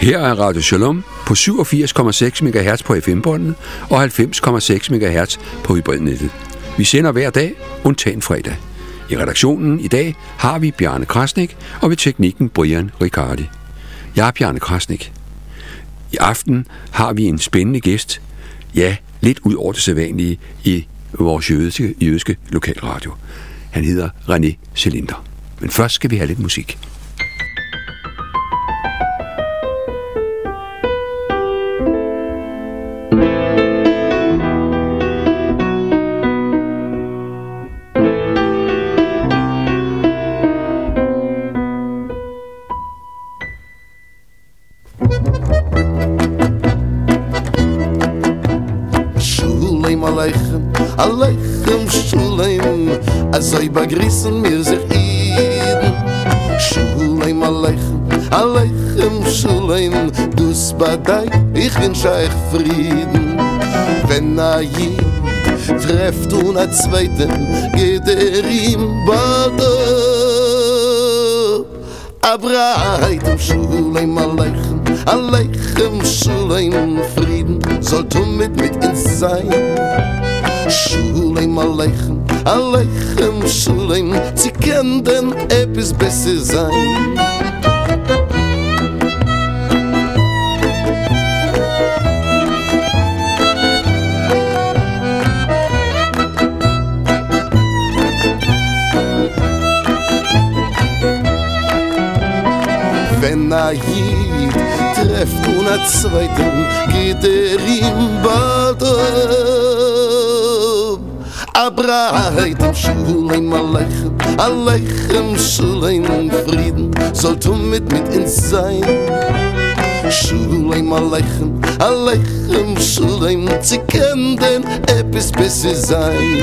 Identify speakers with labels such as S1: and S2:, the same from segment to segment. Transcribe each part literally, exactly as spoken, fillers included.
S1: Her er Radio Shalom på syvogfirs komma seks megahertz på F M-båndet og halvfems komma seks megahertz på hybridnettet. Vi sender hver dag, undtagen fredag. I redaktionen i dag har vi Bjarne Krasnik, og ved teknikken Brian Riccardi. Jeg er Bjarne Krasnik. I aften har vi en spændende gæst, ja, lidt ud over det sædvanlige i vores jødiske, jødiske lokalradio. Han hedder René Selinder. Men først skal vi have lidt musik.
S2: Aleichem Shuleim, azay bagrissen mir sich Iden. Shuleim Aleichem, Aleichem Shuleim, dus badai, ich wünsch euch Frieden. Wenn a Jid trefft und a Zweiten, geht er ihm bald ab. Abreitem Shuleim Aleichem, Aleichem Shuleim, Frieden soll tun mit mit ins Sein. Shuleim Aleichem, Aleichem Shuleim, sie können denn etwas besser sein. Wenn a Jid trefft und a Zweiten, geht er ihm bald ab. Abreitem Shuleim Aleichem, Aleichem Shuleim, Frieden soll tun mit mit ins Sein. Shuleim Aleichem, Aleichem Shuleim, sie können denn etwas besser sein.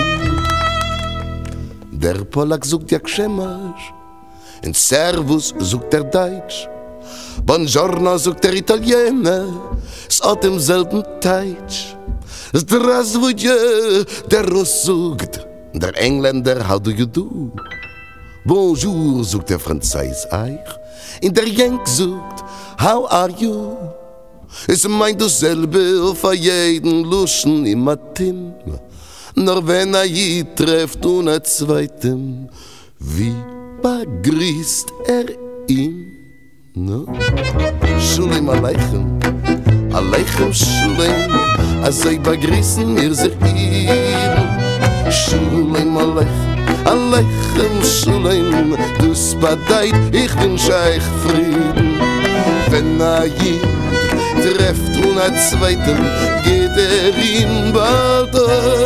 S2: Der Polak sucht ja Gschemasch, in Servus sucht der Deutsch, Buongiorno sucht der Italiener, es hat im selben Teitsch. Здравствуйте, der Russ sucht, der Engländer, how do you do? Bonjour, sucht der Franzis eich, in der Jenk sucht, how are you? Es meint dasselbe für jeden Luschen im Matin, nur wenn er je trefft und er Zweitem, wie begrüßt er ihn? No? Shuleim Aleichem, Aleichem Shuleim, azay bagrissen mir sich Iden. Shuleim Aleichem, Aleichem Shuleim, dus badait, ich wünsch euch Frieden. Wenn a Jid trefft und a Zweiten, geht er ihm bald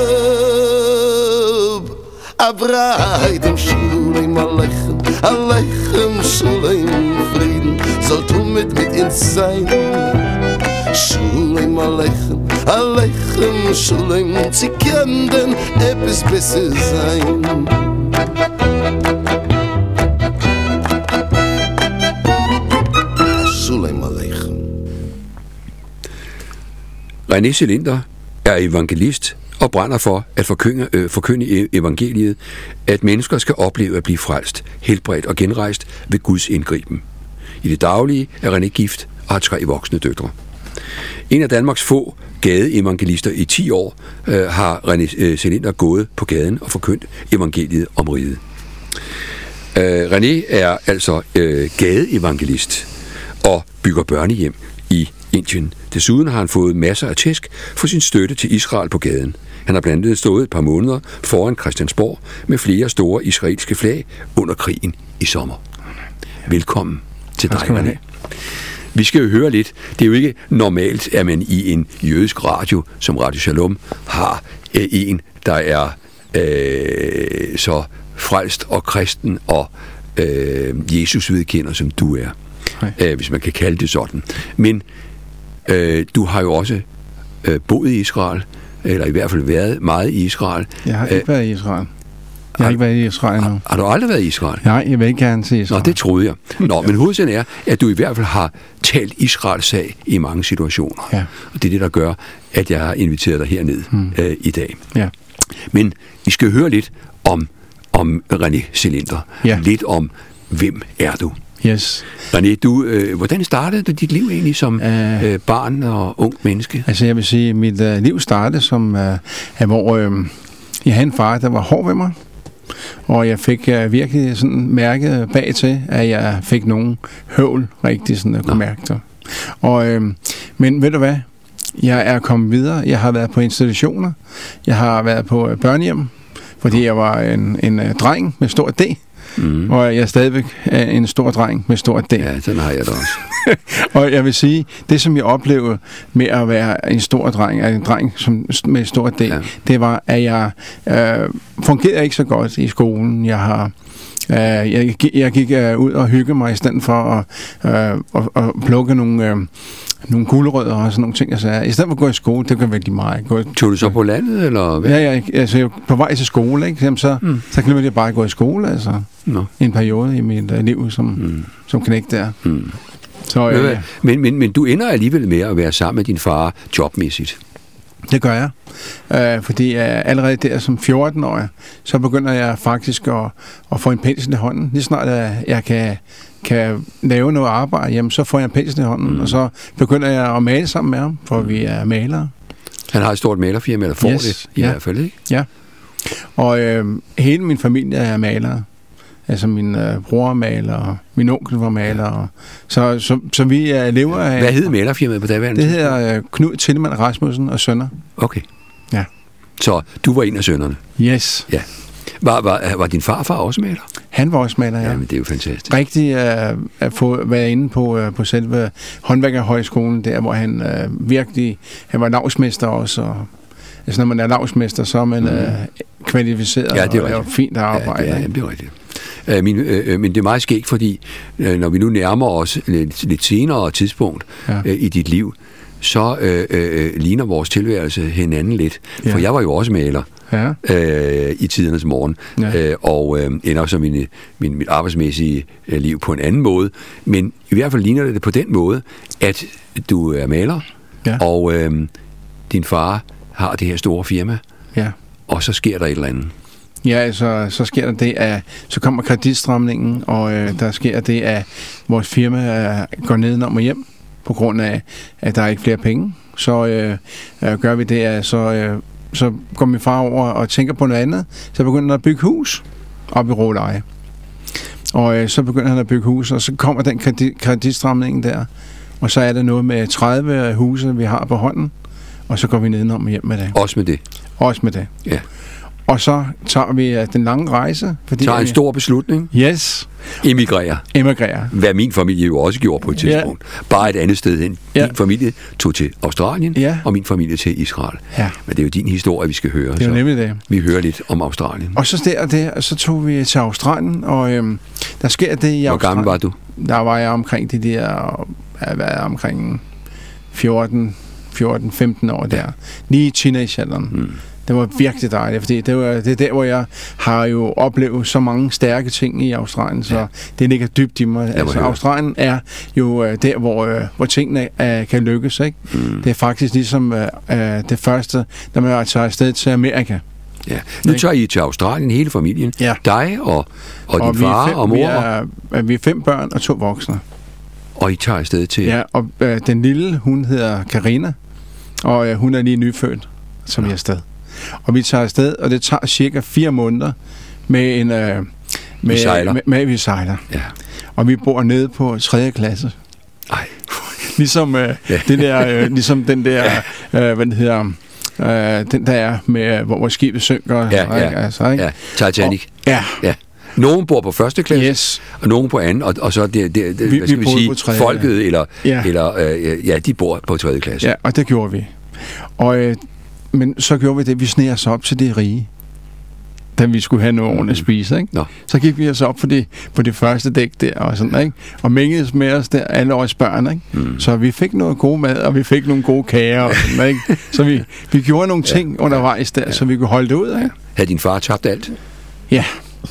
S2: ab. Abreitem Shuleim Aleichem, Aleichem Shuleim, Frieden soll tun mit mit ins Sein. Shuleim Aleichem, Aleichem Shuleim, sie können denn etwas besser sein. Shuleim Aleichem.
S1: René Selinder er evangelist og brænder for at forkynde, øh, forkynde evangeliet, at mennesker skal opleve at blive frelst, helbredt og genrejst ved Guds indgriben. I det daglige er René gift og har tre voksne døtre. En af Danmarks få gadeevangelister i ti år øh, har René Selinder gået på gaden og forkyndt evangeliet om riget. Øh, René er altså øh, gadeevangelist og bygger børnehjem i Indien. Desuden har han fået masser af tæsk for sin støtte til Israel på gaden. Han har blandt andet stået et par måneder foran Christiansborg med flere store israelske flag under krigen i sommer. Velkommen til dig, René. Vi skal jo høre lidt. Det er jo ikke normalt, at man i en jødisk radio, som Radio Shalom, har øh, en, der er øh, så frelst og kristen og øh, Jesus vedkender, som du er. Øh, hvis man kan kalde det sådan. Men øh, du har jo også øh, boet i Israel, eller i hvert fald været meget i Israel.
S3: Jeg har ikke øh, været i Israel. Jeg har ikke været i Israel nu.
S1: Har, har du aldrig været i Israel?
S3: Nej, jeg vil ikke gerne til Israel.
S1: Nå, det troede jeg. Nå, men hovedsagen er, at du i hvert fald har talt Israels sag i mange situationer.
S3: Ja.
S1: Og det er det, der gør, at jeg har inviteret dig herned hmm. øh, i dag.
S3: Ja.
S1: Men vi skal høre lidt om, om René Selinder.
S3: Ja.
S1: Lidt om, hvem er du?
S3: Yes.
S1: René, du, øh, hvordan startede du dit liv egentlig som
S3: Uh,
S1: øh, barn og ung menneske?
S3: Altså jeg vil sige, at mit øh, liv startede som, øh, hvor øh, jeg havde en far, der var hård ved mig. Og jeg fik øh, virkelig sådan mærket bag til, at jeg fik nogen høvl rigtig sådan at kunne mærke det. Og, øh, men ved du hvad? Jeg er kommet videre. Jeg har været på institutioner. Jeg har været på øh, børnehjem, fordi jeg var en, en øh, dreng med stor D. Mm. Og jeg er stadigvæk øh, en stor dreng med stor D.
S1: Ja, sådan har jeg det også.
S3: Og jeg vil sige, det som jeg oplevede med at være en stor dreng, en dreng som, med stor D, ja. Det var, at jeg øh, fungerede ikke så godt i skolen. Jeg har øh, jeg, jeg gik øh, ud og hygge mig i stedet for at, øh, at, at plukke nogle, øh, nogle gulerødder og sådan nogle ting. Altså, i stedet for at gå i skole, det gør virkelig meget. Gå,
S1: Tog du så på landet, eller hvad?
S3: Ja, jeg, altså, jeg på vej til skole, ikke? Jamen, så, mm. så glemte jeg bare at gå i skole, altså. No. En periode i mit uh, liv som, mm. som knægt der. Mm. Så, øh, ja.
S1: men, men, men du ender alligevel med at være sammen med din far jobmæssigt.
S3: Det gør jeg. Øh, fordi uh, allerede der som fjorten-årig, så begynder jeg faktisk at, at få en pensel i hånden. Lige snart uh, jeg kan, kan lave noget arbejde, jamen, så får jeg en pensel i hånden, mm. og så begynder jeg at male sammen med ham, for mm. vi er malere.
S1: Han har et stort malerfirma, eller får
S3: yes.
S1: det i
S3: ja.
S1: hvert fald, ikke?
S3: Ja. Og øh, hele min familie er malere. Altså min øh, bror er maler, og min onkel var maler. Og, så, så, så vi øh, lever af...
S1: Hvad hed malerfirmaet på daværende?
S3: Det hedder øh, Knud Tillemann Rasmussen og Sønner. Okay. Ja.
S1: Så du var en af sønnerne?
S3: Yes.
S1: Ja. Var, var, var din farfar også maler?
S3: Han var også maler, ja.
S1: Ja, men det er jo fantastisk.
S3: Rigtig øh, at få være inde på, øh, på selve håndværkerhøjskolen, der hvor han øh, virkelig... Han var lavsmester også, og altså når man er lavsmester, så er man mm. øh, kvalificeret,
S1: ja, det er
S3: og laver fint arbejde.
S1: Ja, det er, det er rigtigt. Uh, min, uh, men det er meget skægt, fordi uh, når vi nu nærmer os lidt, lidt senere tidspunkt ja. uh, i dit liv, så uh, uh, ligner vores tilværelse hinanden lidt. Ja. For jeg var jo også maler ja. uh, i tidernes morgen, ja. uh, og uh, ender så min, min, mit arbejdsmæssige uh, liv på en anden måde. Men i hvert fald ligner det på den måde, at du er maler, ja. og uh, din far har det her store firma, ja. og så sker der et eller andet.
S3: Ja, altså, så sker der det, at så kommer kreditstramningen, og øh, der sker det, at vores firma øh, går nedenom og hjem, på grund af, at der er ikke flere penge. Så øh, øh, gør vi det, at så, øh, så går min far over og tænker på noget andet, så begynder han at bygge hus op i Råleje. Og øh, så begynder han at bygge hus, og så kommer den kredit, kreditstramningen der, og så er der noget med tredive huse, vi har på hånden, og så går vi nedenom og hjem med det.
S1: Også med det?
S3: Også med det.
S1: Ja.
S3: Og så tager vi uh, den lange rejse. Fordi
S1: tager en
S3: vi...
S1: stor beslutning?
S3: Yes.
S1: Emigrerer?
S3: Emigrerer.
S1: Hvad min familie jo også gjorde på et tidspunkt. Ja. Bare et andet sted hen. Ja. Din familie tog til Australien, ja. og min familie til Israel. Ja. Men det er jo din historie, vi skal høre.
S3: Det er jo nemlig det.
S1: Vi hører lidt om Australien.
S3: Og så der, der så tog vi til Australien, og øhm, der sker det i Australien.
S1: Hvor gammel var du?
S3: Der var jeg omkring de der, jeg var omkring fjorten femten år der. Ja. Lige i teenagealderen. Mm. Det var virkelig dejligt, fordi det, var, det er der, hvor jeg har jo oplevet så mange stærke ting i Australien, så ja. det ligger dybt i mig. Altså, Australien er jo der, hvor, hvor tingene uh, kan lykkes, ikke? Mm. Det er faktisk ligesom uh, det første, når man tager afsted til Amerika.
S1: Ja. Nu tager I til Australien, hele familien. Ja. Dig og, og, og din far fem, og mor.
S3: Vi er, vi er fem børn og to voksne.
S1: Og I tager afsted til...
S3: Ja, og uh, den lille, hun hedder Karina, og uh, hun er lige nyfødt, som ja. vi er afsted. Og vi tager afsted, og det tager cirka fire måneder med en... Øh, med,
S1: vi sejler.
S3: Med, med, vi sejler. Ja. Og vi bor nede på tredje klasse.
S1: Ej.
S3: Ligesom, øh, ja. det der, øh, ligesom den der, ja. øh, hvad det hedder, øh, den der er med, hvor, hvor skibet synker.
S1: Ja, ja.
S3: Altså, ikke?
S1: ja. Titanic.
S3: Og, ja.
S1: ja. Nogen bor på første klasse,
S3: yes.
S1: og nogen på anden, og, og så det, det, det
S3: vi,
S1: hvad skal
S3: vi,
S1: vi sige,
S3: tredje,
S1: folket,
S3: ja.
S1: eller,
S3: ja.
S1: eller øh, ja, de bor på tredje klasse.
S3: Ja, og det gjorde vi. Og øh, men så gjorde vi det, vi sneg os op til det rige, da vi skulle have noget ordentligt at spise, ikke? Nå. Så gik vi os op på det, på det første dæk der, og sådan, ikke? Og mængedes med os der, alle års børn, ikke? Mm. Så vi fik noget god mad, og vi fik nogle gode kager, og sådan, ikke? Så vi, vi gjorde nogle ting ja. undervejs der, ja. så vi kunne holde det ud, ikke?
S1: Havde din far tabt alt?
S3: Ja.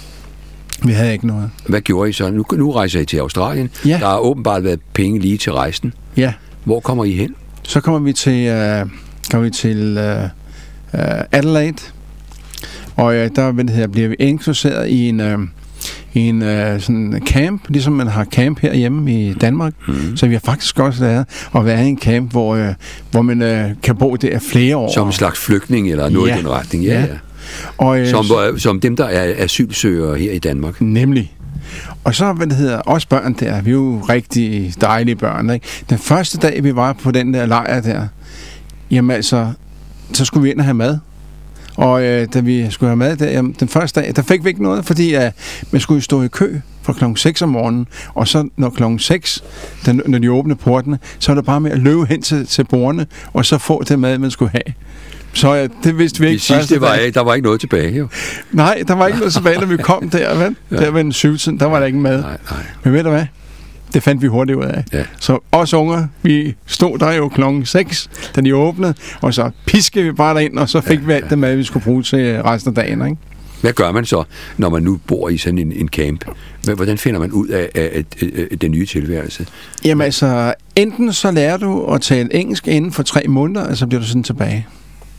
S3: Vi havde ikke noget.
S1: Hvad gjorde I så? Nu, nu rejser I til Australien. Ja. Der har åbenbart været penge lige til rejsen.
S3: Ja.
S1: Hvor kommer I hen?
S3: Så kommer vi til... Uh, kommer vi til uh, uh, Adelaide, og uh, der hvad det hedder, bliver vi inkluderet i en, uh, i en øh, sådan camp, ligesom man har camp herhjemme i Danmark. Mm. Så vi har faktisk også været at være i en camp, hvor, øh, hvor man øh, kan bo der flere år.
S1: Som en slags flygtning eller noget
S3: ja.
S1: i den retning. Ja, ja. ja.
S3: Og, øh,
S1: som, som dem, der er asylsøgere her i Danmark.
S3: Nemlig. Og så, hvad det hedder, også børn der, vi er jo rigtig dejlige børn, ikke? Den første dag, vi var på den der lejr der, jamen altså, så skulle vi ind og have mad. Og øh, da vi skulle have mad der, jamen, den første dag, der fik vi ikke noget, fordi øh, man skulle stå i kø fra klokken seks om morgenen, og så når klokken seks, den, når de åbnede portene, så var det bare med at løbe hen til, til bordene, og så få det mad, man skulle have. Så ja, det vidste vi ikke.
S1: Det sidste var, der var ikke noget tilbage, jo.
S3: Nej, der var ikke noget tilbage, når vi kom der, vel? Ja. Der ved den syvtiden, der var der ikke mad.
S1: Nej, nej.
S3: Men ved du hvad? Det fandt vi hurtigt ud af.
S1: Ja.
S3: Så os unger, vi stod der jo klokken seks, da de åbnede, og så piskede vi bare derind, og så fik ja, vi alt ja. det mad, vi skulle bruge til resten af dagen, ikke?
S1: Hvad gør man så, når man nu bor i sådan en, en camp? Hvordan finder man ud af, af, af, af den nye tilværelse?
S3: Jamen altså, enten så lærer du at tale engelsk inden for tre måneder, og så bliver du sådan tilbage.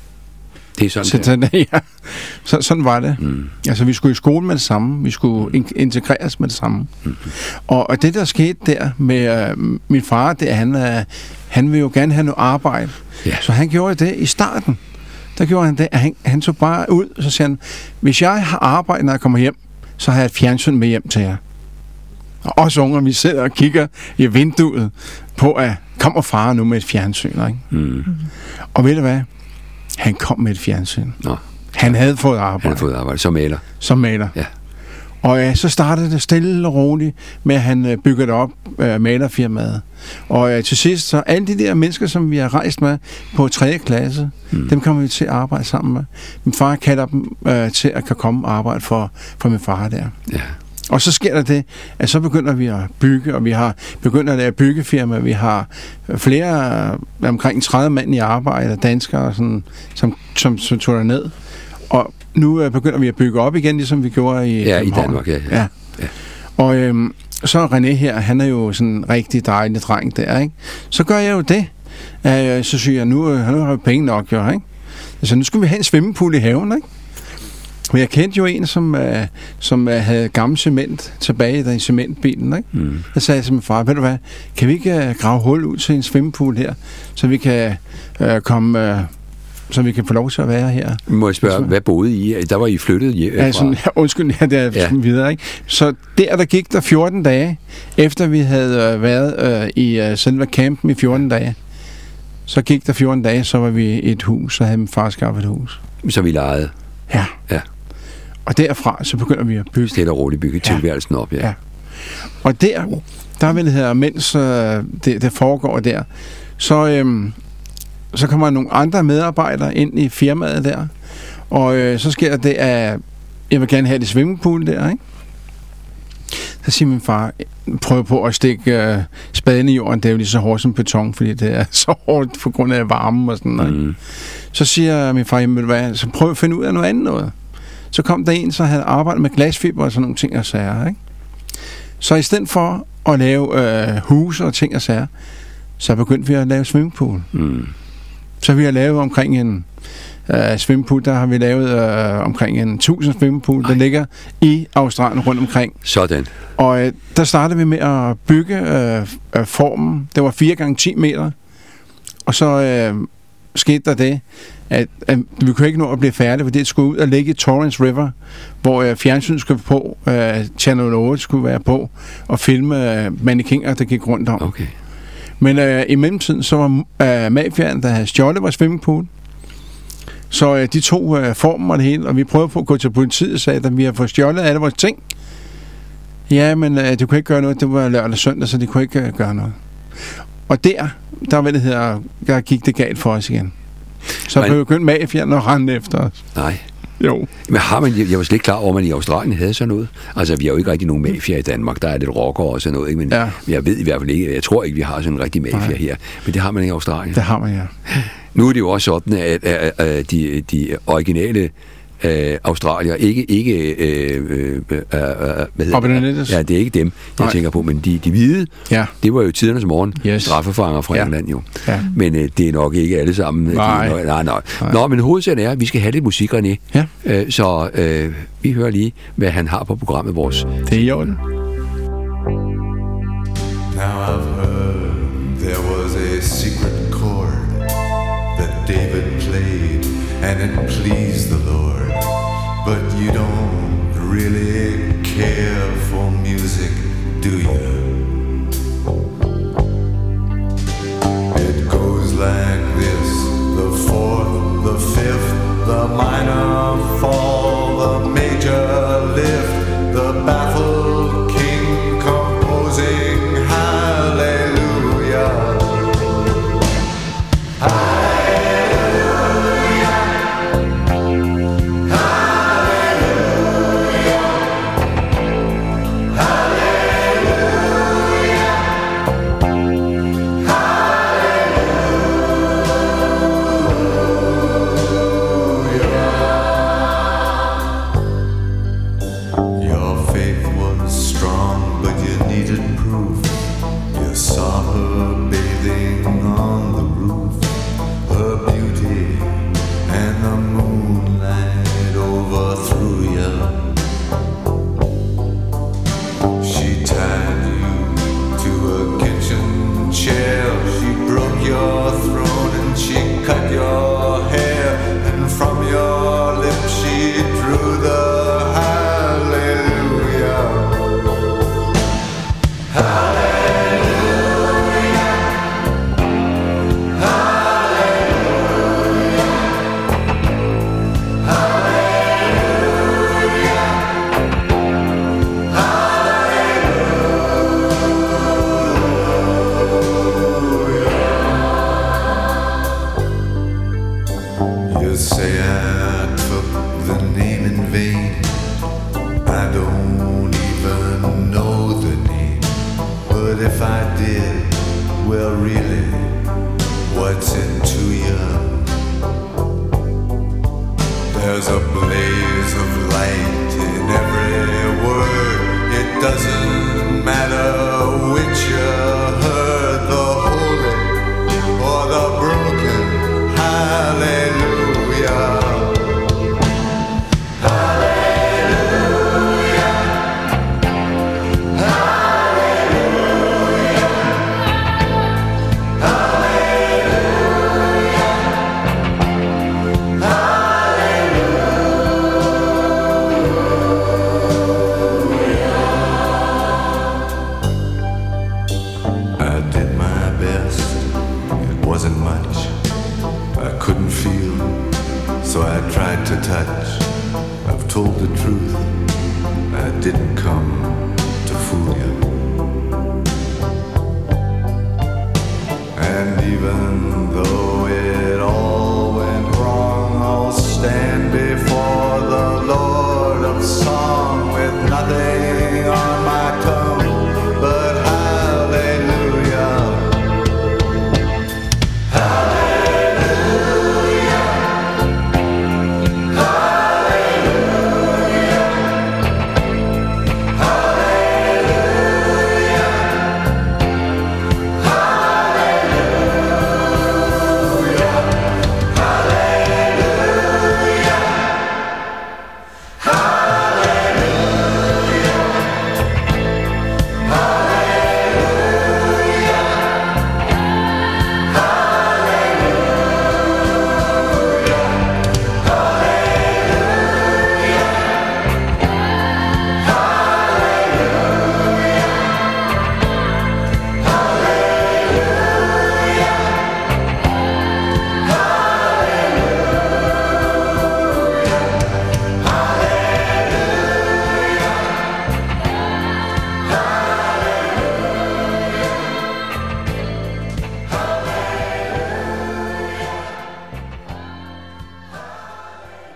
S1: Det er sådan,
S3: så,
S1: det
S3: er. Ja. Så, sådan var det.
S1: Mm.
S3: Altså, vi skulle i skole med det samme. Vi skulle mm. integreres med det samme. Mm. Og, og det, der skete der med uh, min far, det er, han, uh, han vil jo gerne have noget arbejde.
S1: Ja. Så han
S3: gjorde det i starten. Der gjorde han det, at han, han tog bare ud, og så siger han, hvis jeg har arbejde, når jeg kommer hjem, så har jeg et fjernsyn med hjem til jer. Og os unger, vi sidder og kigger i vinduet på, at kommer far nu med et fjernsyn, ikke?
S1: Mm.
S3: Og ved du hvad? Han kom med et fjernsyn.
S1: Nå.
S3: Han havde fået arbejde.
S1: Han havde fået arbejde som maler.
S3: Som maler.
S1: Ja.
S3: Og ja, så startede det stille og roligt med, at han øh, byggede op øh, malerfirmaet. Og øh, til sidst, så alle de der mennesker, som vi har rejst med på tredje klasse, mm. dem kommer vi til at arbejde sammen med. Min far kalder dem øh, til at kan komme og arbejde for, for min far der.
S1: Ja.
S3: Og så sker der det, at så begynder vi at bygge, og vi har begyndt at lave byggefirma. Vi har flere, omkring tredive mand i arbejde, danskere, sådan, som, som, som tog der ned. Og nu begynder vi at bygge op igen, ligesom vi gjorde i
S1: Ja, i Danmark, ja. ja.
S3: ja. ja. Og øhm, så René her, han er jo sådan en rigtig dejlig dreng der, ikke? Så gør jeg jo det. Øh, så siger jeg, nu, nu har vi penge nok, jo, ikke? Altså, nu skal vi have en svømmepool i haven, ikke? Men jeg kendte jo en, som, uh, som uh, havde gammel cement tilbage der i cementbilen, ikke? Mm. Jeg sagde til min far, ved du hvad, kan vi ikke uh, grave hul ud til en svømmepool her, så vi kan uh, komme... Uh, så vi kan få lov til at være her.
S1: Må jeg spørge, hvad boede I? Der var I flyttet hjemmefra?
S3: Ja, sådan, ja, undskyld, ja, det er ja. videre, ikke? Så der, der gik der fjorten dage, efter vi havde uh, været uh, i uh, selve campen i fjorten dage, så gik der fjorten dage, så var vi i et hus, så havde min far skaffet et hus.
S1: Så vi lejede?
S3: Ja.
S1: Ja.
S3: Og derfra, så begynder vi at bygge.
S1: Stille og roligt bygge ja. tilværelsen op, ja. ja. Og
S3: der, der vil det her, mens uh, det, det foregår der, så, um, så kommer nogle andre medarbejdere ind i firmaet der, og uh, så sker det, at jeg vil gerne have det svømmepool der, ikke? Så siger min far, prøv på at stikke uh, spaden i jorden, det er jo lige så hårdt som beton, fordi det er så hårdt på grund af varmen og sådan noget. Mm. Så siger min far, jamen, hvad, så prøv at finde ud af noget andet noget. Så kom der en, så havde arbejdet med glasfiber og sådan nogle ting og sager, ikke? Så i stedet for at lave øh, huse og ting og sager, så begyndte vi at lave swimmingpool. Mm. Så vi har lavet omkring en øh, swimmingpool, der har vi lavet øh, omkring en tusind swimmingpool, der ligger i Australien rundt omkring.
S1: Sådan.
S3: Og øh, der startede vi med at bygge øh, øh, formen. Det var fire gange ti meter. Og så øh, skete der det, at, at vi kunne ikke nå at blive færdige, fordi det skulle ud og ligge i Torrens River, hvor uh, fjernsynet skulle på, uh, Channel otte skulle være på, og filme uh, mannequiner, der gik rundt om.
S1: Okay.
S3: Men uh, i mellemtiden, så var uh, mafiaen, der havde stjålet vores swimmingpool, så uh, de tog uh, formen og det hele, og vi prøvede på at gå til politiet og sagde, at vi har fået stjålet alle vores ting. Ja, men uh, de kunne ikke gøre noget, det var lørdag og søndag, så de kunne ikke uh, gøre noget. Og der, der, hvad det hedder, der gik det galt for os igen. Så
S1: Men,
S3: begyndte mafiaen at rende efter os.
S1: Nej.
S3: Jo.
S1: Men har man, jeg var slet ikke klar over, at man i Australien havde sådan noget. Altså, vi har jo ikke rigtig nogen mafia i Danmark. Der er lidt rocker og sådan noget, ikke? Men
S3: ja.
S1: jeg ved i hvert fald ikke, jeg tror ikke, vi har sådan en rigtig mafia Nej. her. Men det har man i Australien.
S3: Det har man, ja.
S1: Nu er det jo også sådan, at, at, at de, de originale øh, australier, ikke, ikke øh, øh, øh, hvad hedder det? Ja, det er ikke dem, jeg Nej. tænker på, men de, de hvide,
S3: ja.
S1: det var jo tidernes morgen,
S3: yes.
S1: straffefanger fra
S3: ja.
S1: England jo.
S3: Ja.
S1: Men øh, det er nok ikke alle sammen.
S3: Nej.
S1: De, nej, nej.
S3: nej.
S1: Nå, men hovedsagen er, at vi skal have lidt musik, René.
S3: Ja.
S1: Øh, så øh, vi hører lige, hvad han har på programmet vores.
S3: Det er i orden.
S4: Now I've heard there was a secret chord that David played and it pleased the Lord. But you don't really care for music, do you? It goes like this: the fourth, the fifth, the minor fall, the major lift, the baffled king composing hallelujah.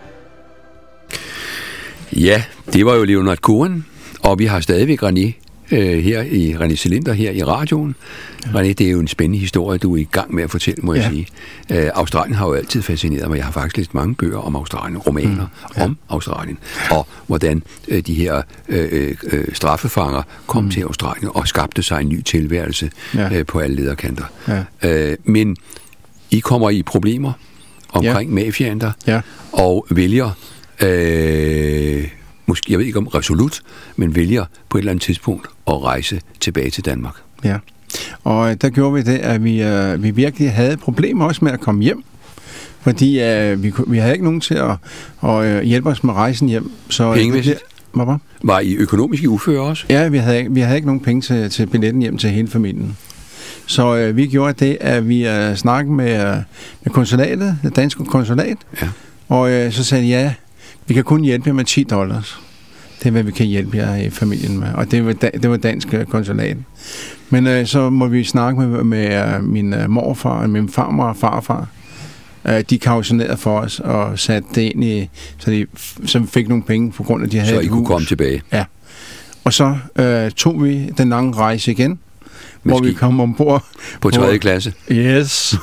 S1: Ja, det var jo Leonard Cohen, og vi har stadigvæk René øh, her i René Cylinder, her i radioen. Ja. René, det er jo en spændende historie, du er i gang med at fortælle, må jeg ja. sige. Øh, Australien har jo altid fascineret mig. Jeg har faktisk læst mange bøger om Australien, romaner mm. ja. om Australien, og hvordan øh, de her øh, øh, straffefanger kom mm. til Australien og skabte sig en ny tilværelse ja. øh, på alle lederkanter. Ja. Øh, men I kommer i problemer omkring ja. mafiaen der, ja. og vælger... Øh, måske, jeg ved ikke om resolut, men vælger på et eller andet tidspunkt at rejse tilbage til Danmark.
S3: Ja, og der gjorde vi det, at vi, øh, vi virkelig havde problemer også med at komme hjem, fordi øh, vi, vi havde ikke nogen til at, at øh, hjælpe os med rejsen hjem. Så,
S1: Pengemæssigt?
S3: Hvad var?
S1: Var I økonomisk i uføre også?
S3: Ja, vi havde, vi havde ikke nogen penge til, til billetten hjem til hele familien. Så øh, vi gjorde det, at vi øh, snakkede med, øh, med konsulatet, det danske konsulat, ja. og øh, så sagde de, ja, vi kan kun hjælpe jer med ti dollars. Det er, hvad vi kan hjælpe jer i familien med. Og det var, det var dansk konsulat. Men øh, så må vi snakke med, med øh, min øh, morfar, min farmor og farfar. Øh, de kautionerede for os og satte det ind i, så, de, så vi fik nogle penge på grund af, at de havde
S1: så
S3: et
S1: I
S3: hus.
S1: kunne komme tilbage?
S3: Ja. Og så øh, tog vi den lange rejse igen,
S1: med
S3: hvor
S1: ski.
S3: vi kom ombord.
S1: På tredje klasse?
S3: Yes.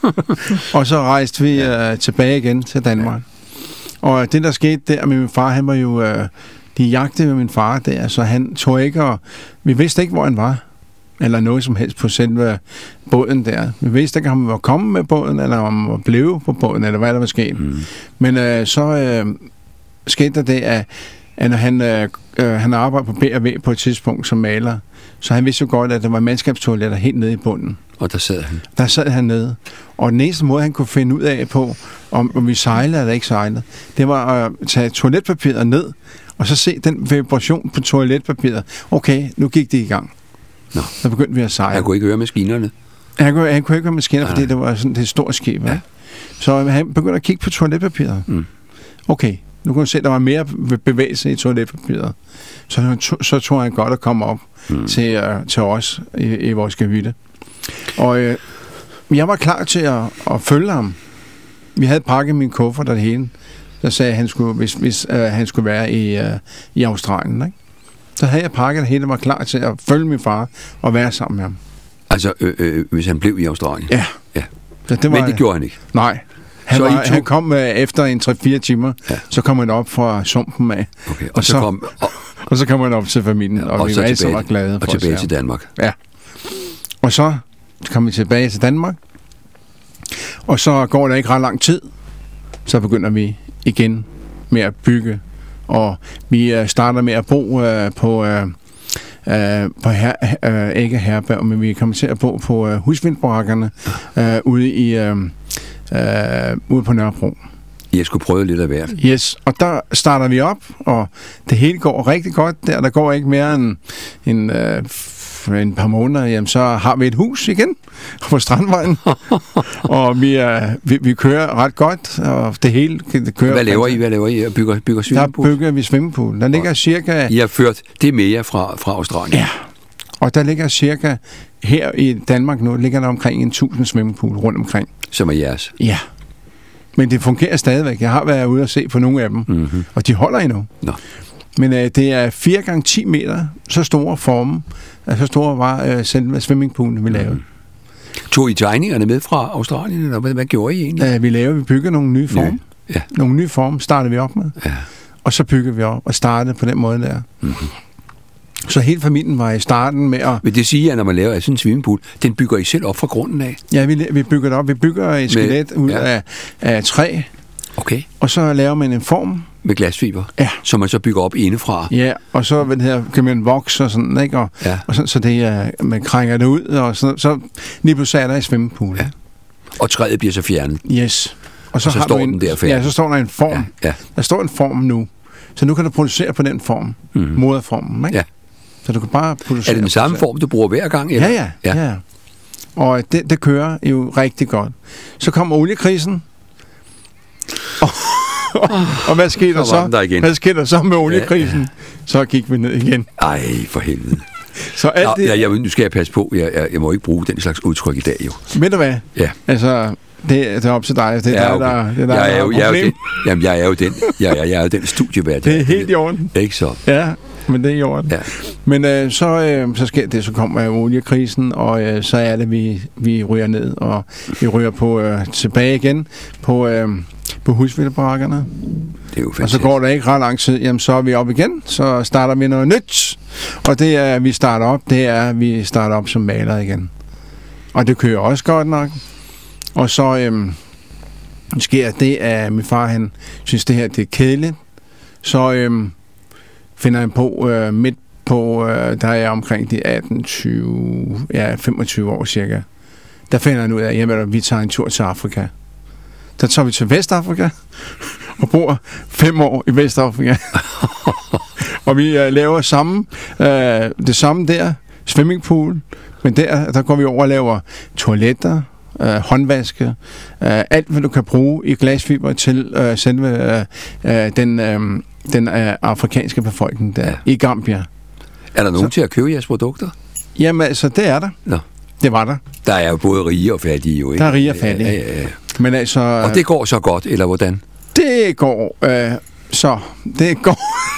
S3: Og så rejste vi øh, tilbage igen til Danmark. Ja. Og det, der skete der med min far, han var jo... Øh, de jagtede med min far der, så han tog ikke... Og, vi vidste ikke, hvor han var. Eller noget som helst på selve båden der. Vi vidste ikke, om han var kommet med båden, eller om han var blevet på båden, eller hvad der var sket. Mm. Men øh, så øh, skete der det, at, at når han, øh, han arbejdede på B og V på et tidspunkt som maler, så han vidste jo godt, at der var mandskabstoiletter helt nede i bunden.
S1: Og der sad han?
S3: Der sad han nede. Og den eneste måde, han kunne finde ud af på, om, om vi sejlede eller ikke sejlede, det var at tage toiletpapiret ned, og så se den vibration på toiletpapiret. Okay, nu gik det i gang.
S1: Nå.
S3: Så begyndte vi at sejle.
S1: Han kunne ikke høre maskinerne?
S3: Han kunne, han kunne ikke høre maskiner, fordi det var sådan et stort skib. Ja. Så han begyndte at kigge på toiletpapiret. Mm. Okay, nu kunne han se, at der var mere bevægelse i toiletpapiret. Så, så tog han godt at komme op mm. til, uh, til os i, i vores kahytte. Og øh, jeg var klar til at, at følge ham. Vi havde pakket min kuffert og det hele. Der sagde, at han skulle, hvis, hvis øh, han skulle være i, øh, i Australien. Ikke? Så havde jeg pakket det hele og var klar til at følge min far og være sammen med ham.
S1: Altså, øh, øh, hvis han blev i Australien?
S3: Ja.
S1: ja.
S3: Så det var,
S1: Men det gjorde han ikke?
S3: Nej. Han, var, tog... han kom øh, efter en tre fire timer, ja. Så kom han op fra sumpen af.
S1: Okay. Og,
S3: og,
S1: så, så kom, og,
S3: og så kom han op til familien, ja, og, og vi var alle sammen glade
S1: for. Og tilbage til Danmark?
S3: Ja. Og så kom vi tilbage til Danmark, og så går der ikke ret lang tid, så begynder vi igen med at bygge, og vi uh, starter med at bo uh, på, uh, uh, på her, uh, ikke herberg, men vi kommer til at bo på uh, husvindbarakkerne uh, ude, i, uh, uh, ude på Nørrebro.
S1: Jeg skulle prøve lidt af hvert.
S3: Yes, og der starter vi op, og det hele går rigtig godt der. Der går ikke mere end en... Uh, for en par måneder, jamen, så har vi et hus igen på Strandvejen. Og vi, er, vi, vi kører ret godt, og det hele det kører.
S1: Hvad laver I? Hvad laver I? Bygger, bygger swimmingpool?
S3: Der bygger vi swimmingpool. Der ligger cirka...
S1: I har ført det med jer fra, fra Australien?
S3: Ja, og der ligger cirka, her i Danmark nu, ligger der omkring en tusind swimmingpool rundt omkring.
S1: Som er jeres?
S3: Ja. Men det fungerer stadigvæk. Jeg har været ude og se på nogle af dem, mm-hmm. og de holder endnu.
S1: Nå. Men
S3: øh, det er fire gange ti meter, så store formen, så store var øh, selve swimmingpoolen, vi lavede. Mm.
S1: Tog I tegningerne med fra Australien, eller hvad, hvad gjorde I egentlig?
S3: Ja, vi lavede, vi byggede nogle nye former. Ja. Nogle nye former startede vi op med. Ja. Og så byggede vi op og startede på den måde der. Mm-hmm. Så hele familien var i starten med at...
S1: Vil det sige, at når man laver sådan en swimmingpool, den bygger I selv op fra grunden af?
S3: Ja, vi, vi bygger det op. Vi bygger et skelet ud ja. af, af træ.
S1: Okay.
S3: Og så laver man en form.
S1: Med glasfiber?
S3: Ja.
S1: Som man så bygger op indefra?
S3: Ja, og så hvad det her, kan man vokse og sådan, ikke? Og,
S1: ja.
S3: og så, så det, uh, man krænger det ud, og så, så lige pludselig er der i swimmingpool.
S1: Ja. Og træet bliver så fjernet?
S3: Yes. Og så,
S1: og så
S3: har
S1: står
S3: du en,
S1: den der færdig?
S3: Ja, så står der en form.
S1: Ja. Ja.
S3: Der står en form nu. Så nu kan du producere på den form. Mm-hmm. Moderformen, ikke?
S1: Ja.
S3: Så du kan bare producere.
S1: Er det den samme form, du bruger hver gang? Eller?
S3: Ja, ja, ja. ja. Og det, det kører jo rigtig godt. Så kommer oliekrisen. Og, og, og hvad sker der så?
S1: Der
S3: hvad sker der så med oliekrisen? Ja, ja. Så gik vi ned igen.
S1: Ej, for helvede.
S3: Så alt
S1: Nå,
S3: det...
S1: ja, jeg, nu skal jeg passe på. Jeg, jeg, jeg må ikke bruge den slags udtryk i dag, jo.
S3: Ved du hvad?
S1: Ja.
S3: Altså, det, det er op til dig. Det er
S1: ja,
S3: dig,
S1: okay.
S3: der, det er der,
S1: jeg er jo,
S3: der er
S1: jeg er jo den, jamen, jeg er jo den, jeg, jeg, jeg er jo den studievært.
S3: Det er helt i orden.
S1: Ikke så?
S3: Ja. Men det er i orden.
S1: Ja.
S3: Men øh, så, øh, så sker det, så kommer øh, oliekrisen, og øh, så er det, vi, vi ryger ned, og vi ryger på øh, tilbage igen på, øh, på husvildebarakkerne.
S1: Det er jo
S3: Og
S1: fantastisk.
S3: så går der ikke ret lang tid, jamen så er vi op igen, så starter vi noget nyt. Og det er, vi starter op, det er, at vi starter op som maler igen. Og det kører også godt nok. Og så øhm, sker det, at min far, han synes, det her det er kedeligt. Så øhm, finder han på øh, midt på, øh, der er omkring de atten, tyve, ja, femogtyve år cirka. Der finder han ud af, at vi tager en tur til Afrika. Der tager vi til Vestafrika og bor fem år i Vestafrika. Og vi øh, laver samme, øh, det samme der, swimmingpool, men der, der går vi over og laver toiletter, øh, håndvaske, øh, alt hvad du kan bruge i glasfiber til øh, selve øh, øh, den, øh, den øh, afrikanske befolkning der
S1: Ja.
S3: i Gambia.
S1: Er der nogen
S3: Så-
S1: til at købe jeres produkter?
S3: Jamen altså, det er der.
S1: Nå.
S3: Det var der.
S1: Der er jo både rige og fattige jo, ikke?
S3: Der er rige og fattige.
S1: Ja, ja, ja.
S3: Men altså,
S1: Og det går så godt, eller hvordan?
S3: det går øh, så, det går,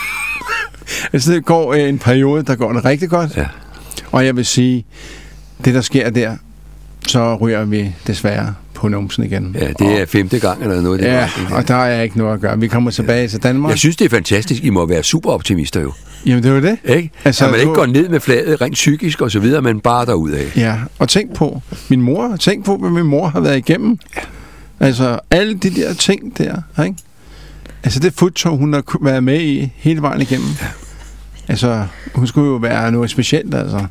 S3: altså det går øh, en periode, der går det rigtig godt.
S1: Ja.
S3: Og jeg vil sige, det der sker der, så ryger vi desværre på numsen igen.
S1: Ja, det er femte gang eller noget. Det
S3: Ja,
S1: var,
S3: og der er ikke noget at gøre. Vi kommer tilbage til Danmark.
S1: Jeg synes, det er fantastisk. I må være superoptimister jo.
S3: Jamen, det var det.
S1: Ikke?
S3: Altså,
S1: Altså, at man ikke
S3: du-
S1: går ned med fladet rent psykisk og så videre, men bare derudad.
S3: Ja, og tænk på min mor. Tænk på, hvad min mor har været igennem. Ja. Altså, alle de der ting der, ikke? Altså, det futtog, hun har ku- været med i hele vejen igennem. Ja. Altså, hun skulle jo være noget specielt, altså.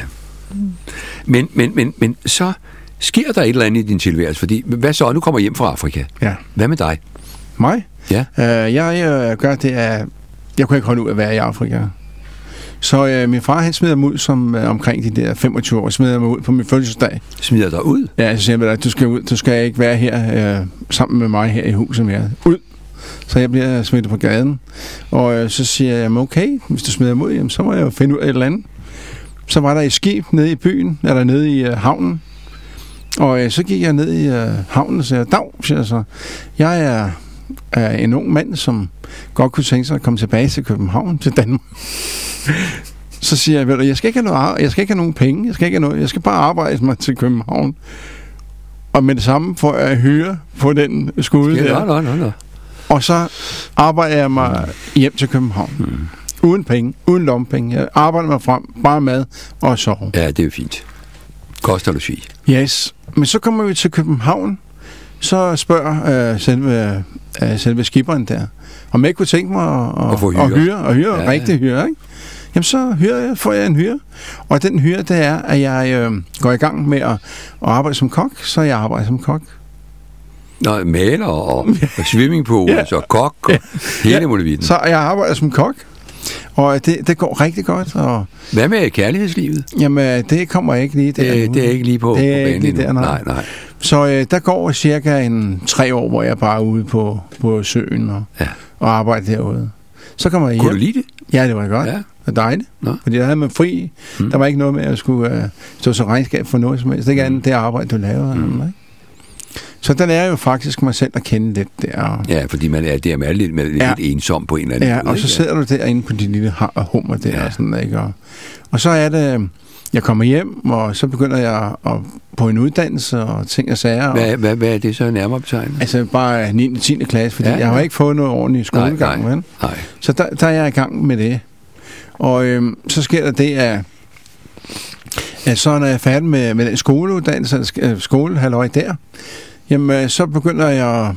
S1: Men, men, men, men så sker der et eller andet i din tilværelse, fordi hvad så? Nu kommer jeg hjem fra Afrika.
S3: Ja.
S1: Hvad med dig?
S3: Mig?
S1: Ja.
S3: Øh, jeg øh, gør det, at jeg kunne ikke holde ud at være i Afrika. Så øh, min far, han smider mig ud som øh, omkring de der femogtyve år, smider mig ud på min fødselsdag.
S1: Smider dig ud?
S3: Ja, så siger jeg, du skal ud, du skal ikke være her øh, sammen med mig her i huset mere. Ud! Så jeg bliver smidt på gaden. Og øh, så siger jeg, okay, hvis du smider mig ud, jamen, så må jeg jo finde ud af et eller andet. Så var der et skib nede i byen, eller nede i øh, havnen. Og øh, så gik jeg ned i øh, havnen og sagde, dag, siger jeg så, jeg er, er en ung mand, som godt kunne tænke sig at komme tilbage til København, til Danmark. Så siger jeg, ved du, jeg skal ikke have, noget, jeg skal ikke have nogen penge, jeg skal ikke have noget, jeg skal bare arbejde mig til København. Og med det samme får jeg hyre på den skude
S1: Ja,
S3: der.
S1: nå, nå, nå.
S3: Og så arbejder jeg mig hjem til København. Hmm. Uden penge, uden lommepenge. Jeg arbejder mig frem, bare mad og sove.
S1: Ja, det er jo fint. Koster du sige.
S3: Yes. Men så kommer vi til København, så spørger øh, selve, øh, selve skiberen der, om jeg ikke kunne tænke mig at,
S1: At få hyre.
S3: at hyre, og hyre,
S1: Ja,
S3: ja, rigtig hyre, ikke? Jamen så hyrer jeg, får jeg en hyre. Og den hyre, det er, at jeg øh, går i gang med at, at arbejde som kok, så jeg arbejder som kok.
S1: Nå, maler og, og swimmingpool,
S3: Ja.
S1: så kok og hele ja. muligheden.
S3: Så jeg arbejder som kok, og det, det går rigtig godt. Og
S1: Hvad med kærlighedslivet?
S3: jamen, det kommer ikke lige der.
S1: Det, det er ikke lige på,
S3: Det er
S1: på
S3: ikke
S1: banen
S3: lige
S1: endnu.
S3: der, nej.
S1: nej, nej.
S3: Så øh, der går cirka en tre år, hvor jeg bare er ude på, på søen og,
S1: Ja.
S3: og arbejder derude. Så kommer jeg hjem.
S1: Kunne du lide det?
S3: Ja, det var godt.
S1: Ja.
S3: Det var dejligt.
S1: Nå.
S3: Fordi der havde man fri.
S1: Mm.
S3: Mm. Der var ikke noget med, at jeg skulle øh, stå til regnskab for noget som helst. Det er ikke andet det arbejde, du laver. Mm. Ikke? Så der lærer jeg jo faktisk mig selv at kende lidt der.
S1: Ja, fordi man er der med lidt, med
S3: Ja.
S1: lidt ensom på en eller anden
S3: Ja,
S1: måde.
S3: og så
S1: ikke?
S3: sidder du derinde på din lille har- og hummer der.
S1: Ja.
S3: Og, sådan, ikke? Og, og så er det, jeg kommer hjem, og så begynder jeg at, på en uddannelse og ting og sager. Og,
S1: Hvad, hvad, hvad er det så nærmere betegnet?
S3: altså bare niende og tiende klasse, fordi
S1: Ja,
S3: ja, jeg har
S1: ja.
S3: ikke fået noget ordentligt skolegang.
S1: Nej, nej,
S3: vel?
S1: nej.
S3: Så der, der er jeg i gang med det. Og øhm, så sker der det, at, at så når jeg er færdig med, med den skoleuddannelse, eller skolehalløj der, jamen øh, så begynder jeg,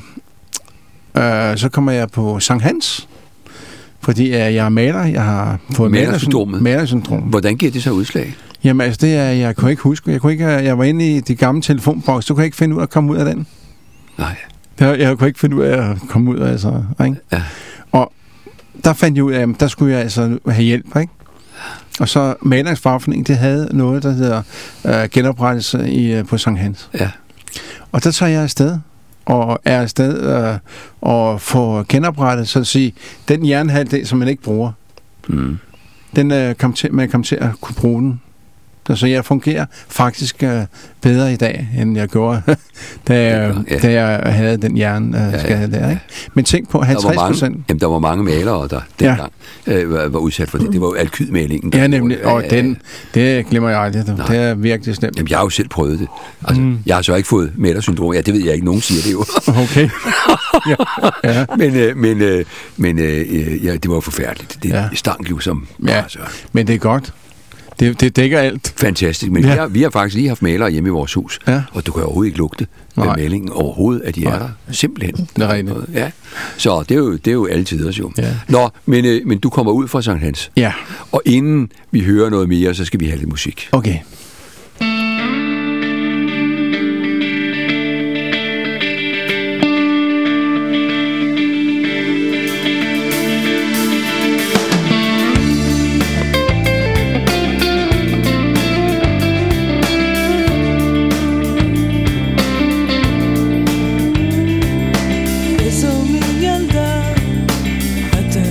S3: øh, så kommer jeg på Sankt Hans, fordi øh, jeg er maler, jeg har fået
S1: Malersyndromet.
S3: malersyndrom.
S1: Hvordan giver det så udslag?
S3: Jamen altså det er, jeg kunne ikke huske, jeg, kunne ikke, jeg var inde i de gamle telefonboks, du kunne ikke finde ud af at komme ud af den.
S1: Nej.
S3: Jeg, jeg kunne ikke finde ud af at komme ud af, altså, ikke?
S1: Ja.
S3: Og der fandt jeg ud af, at der skulle jeg altså have hjælp, ikke? Og så maleringsfagforeningen, det havde noget, der hedder øh, genoprettelse i, på Sankt Hans.
S1: Ja.
S3: Og der tager jeg afsted, og er afsted øh, og får genoprettet, så at sige, den hjernehalvdel, som man ikke bruger,
S1: Mm.
S3: den øh, kom til, man kom til at kunne bruge den. Så jeg fungerer faktisk øh, bedre i dag, end jeg gjorde, da, jeg, ja. da jeg havde den hjerneskade øh, ja, ja, der. Ikke? Men tænk på halvtreds procent.
S1: Jamen, der var mange malere, der dengang ja. øh, var, var udsat for det. Det var jo alkydmalingen.
S3: Ja, nemlig. Og ja, den, det glemmer jeg aldrig. Det, det er virkelig slemt.
S1: Jamen, jeg har jo selv prøvet det. Altså, mm. Jeg har så ikke fået malersyndrom. Ja, det ved jeg ikke. Nogen siger det jo.
S3: Okay. ja. Ja.
S1: Men, øh, men, øh, men øh, ja, det var forfærdeligt. Det ja. stank jo som...
S3: Ja, altså. Men det er godt. Det, det dækker alt.
S1: Fantastisk, men ja. vi, har, vi har faktisk lige haft malere hjemme i vores hus, ja. og du kan overhovedet ikke lugte af malingen overhovedet, at de Nej. er der. Simpelthen.
S3: Det er rigtigt.
S1: Ja. Så det er jo, det er jo altid også jo. Ja. Nå, men, øh, men du kommer ud fra Sankt Hans.
S3: Ja.
S1: Og inden vi hører noget mere, så skal vi have lidt musik.
S3: Okay.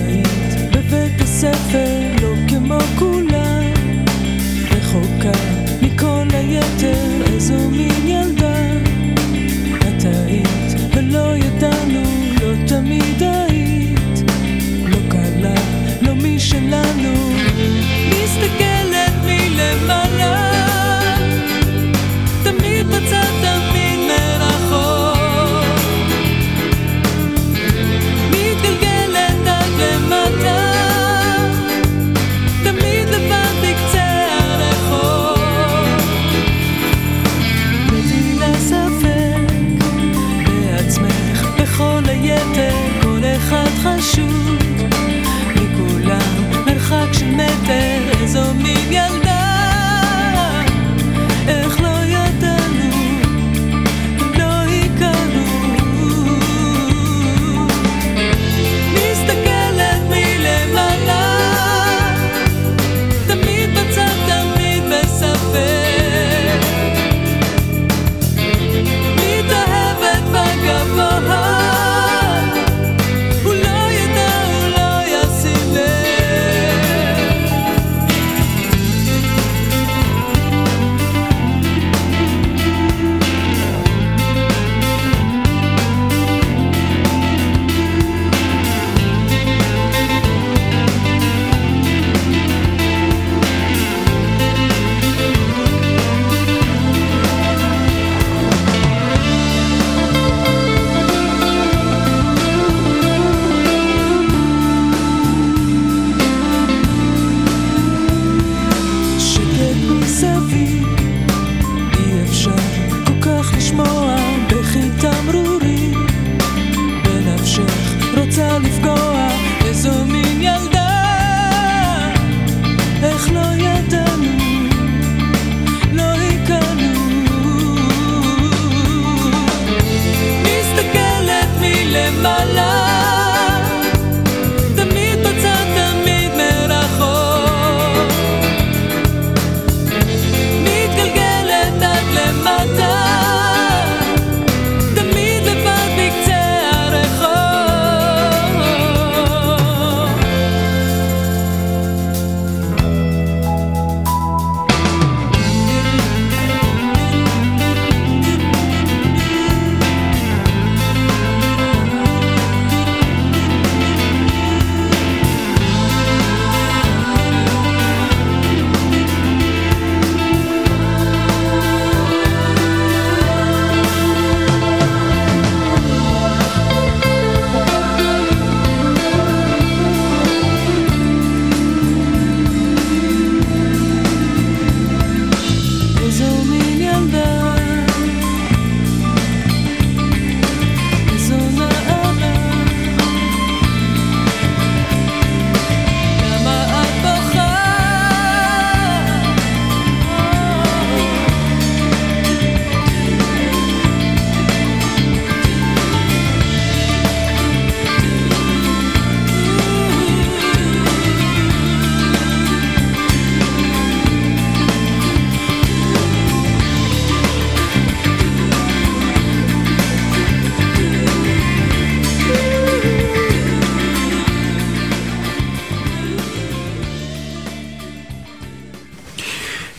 S5: ספר לא כמו כולם, רחוקה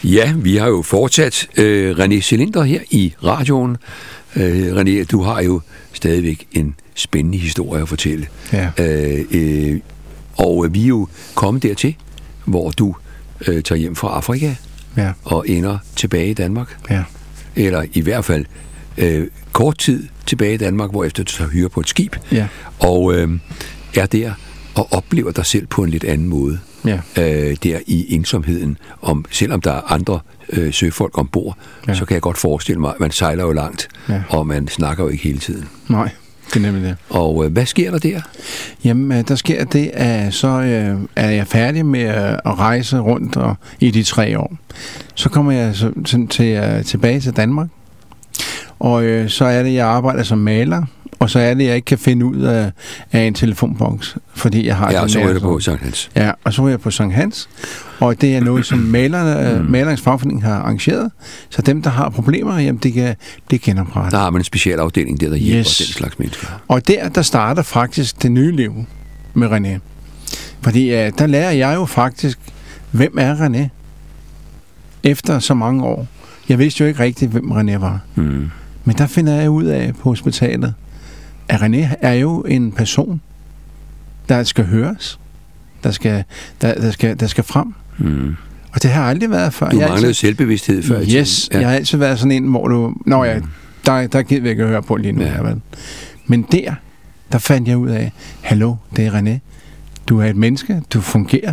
S1: Ja, vi har jo fortsat øh, René Cylinder her i radioen. Øh, René, du har jo stadigvæk en spændende historie at fortælle.
S3: Ja.
S1: Øh, øh, og vi er jo kommet dertil, hvor du øh, tager hjem fra Afrika
S3: Ja.
S1: og ender tilbage i Danmark.
S3: Ja.
S1: Eller i hvert fald øh, kort tid tilbage i Danmark, hvorefter du tager hyre på et skib.
S3: Ja.
S1: Og øh, er der og oplever dig selv på en lidt anden måde.
S3: Ja.
S1: Øh, der i ensomheden. Om, selvom der er andre øh, søfolk ombord,
S3: Ja.
S1: så kan jeg godt forestille mig, at man sejler jo langt,
S3: Ja.
S1: og man snakker jo ikke hele tiden.
S3: Nej, det er nemlig det.
S1: Og øh, hvad sker der der?
S3: Jamen, øh, der sker det, at så øh, er jeg færdig med øh, at rejse rundt og, i de tre år. Så kommer jeg så, sådan til, øh, tilbage til Danmark, og øh, så er det, jeg arbejder som maler, og så er det, jeg ikke kan finde ud af, af en telefonboks, fordi jeg har...
S1: Ja,
S3: den
S1: så
S3: her-
S1: er det på Sankt Hans.
S3: Ja, og så er jeg på Sankt Hans, og det er noget, som malerne, mm. malernes fagforening har arrangeret, så dem, der har problemer, jamen, det kan, det kan genoprette.
S1: Der har man en speciel afdeling der, der hjælper
S3: Yes.
S1: den slags mennesker.
S3: Og der, der starter faktisk det nye liv med René. Fordi uh, der lærer jeg jo faktisk, hvem er René? Efter så mange år. Jeg vidste jo ikke rigtigt, hvem René var.
S1: Mm.
S3: Men der finder jeg ud af på hospitalet, at René er jo en person, der skal høres, der skal, der, der skal, der skal frem.
S1: Mm.
S3: Og det har aldrig været før.
S1: Du
S3: Jeg har
S1: manglede
S3: altid,
S1: selvbevidsthed før i tiden.
S3: yes, ja. Jeg har altid været sådan en, hvor du... Nå ja, der, der gider vi ikke at høre på lige nu.
S1: Ja.
S3: Ja. Vel? Men der, der fandt jeg ud af, hallo, det er René. Du er et menneske, du fungerer.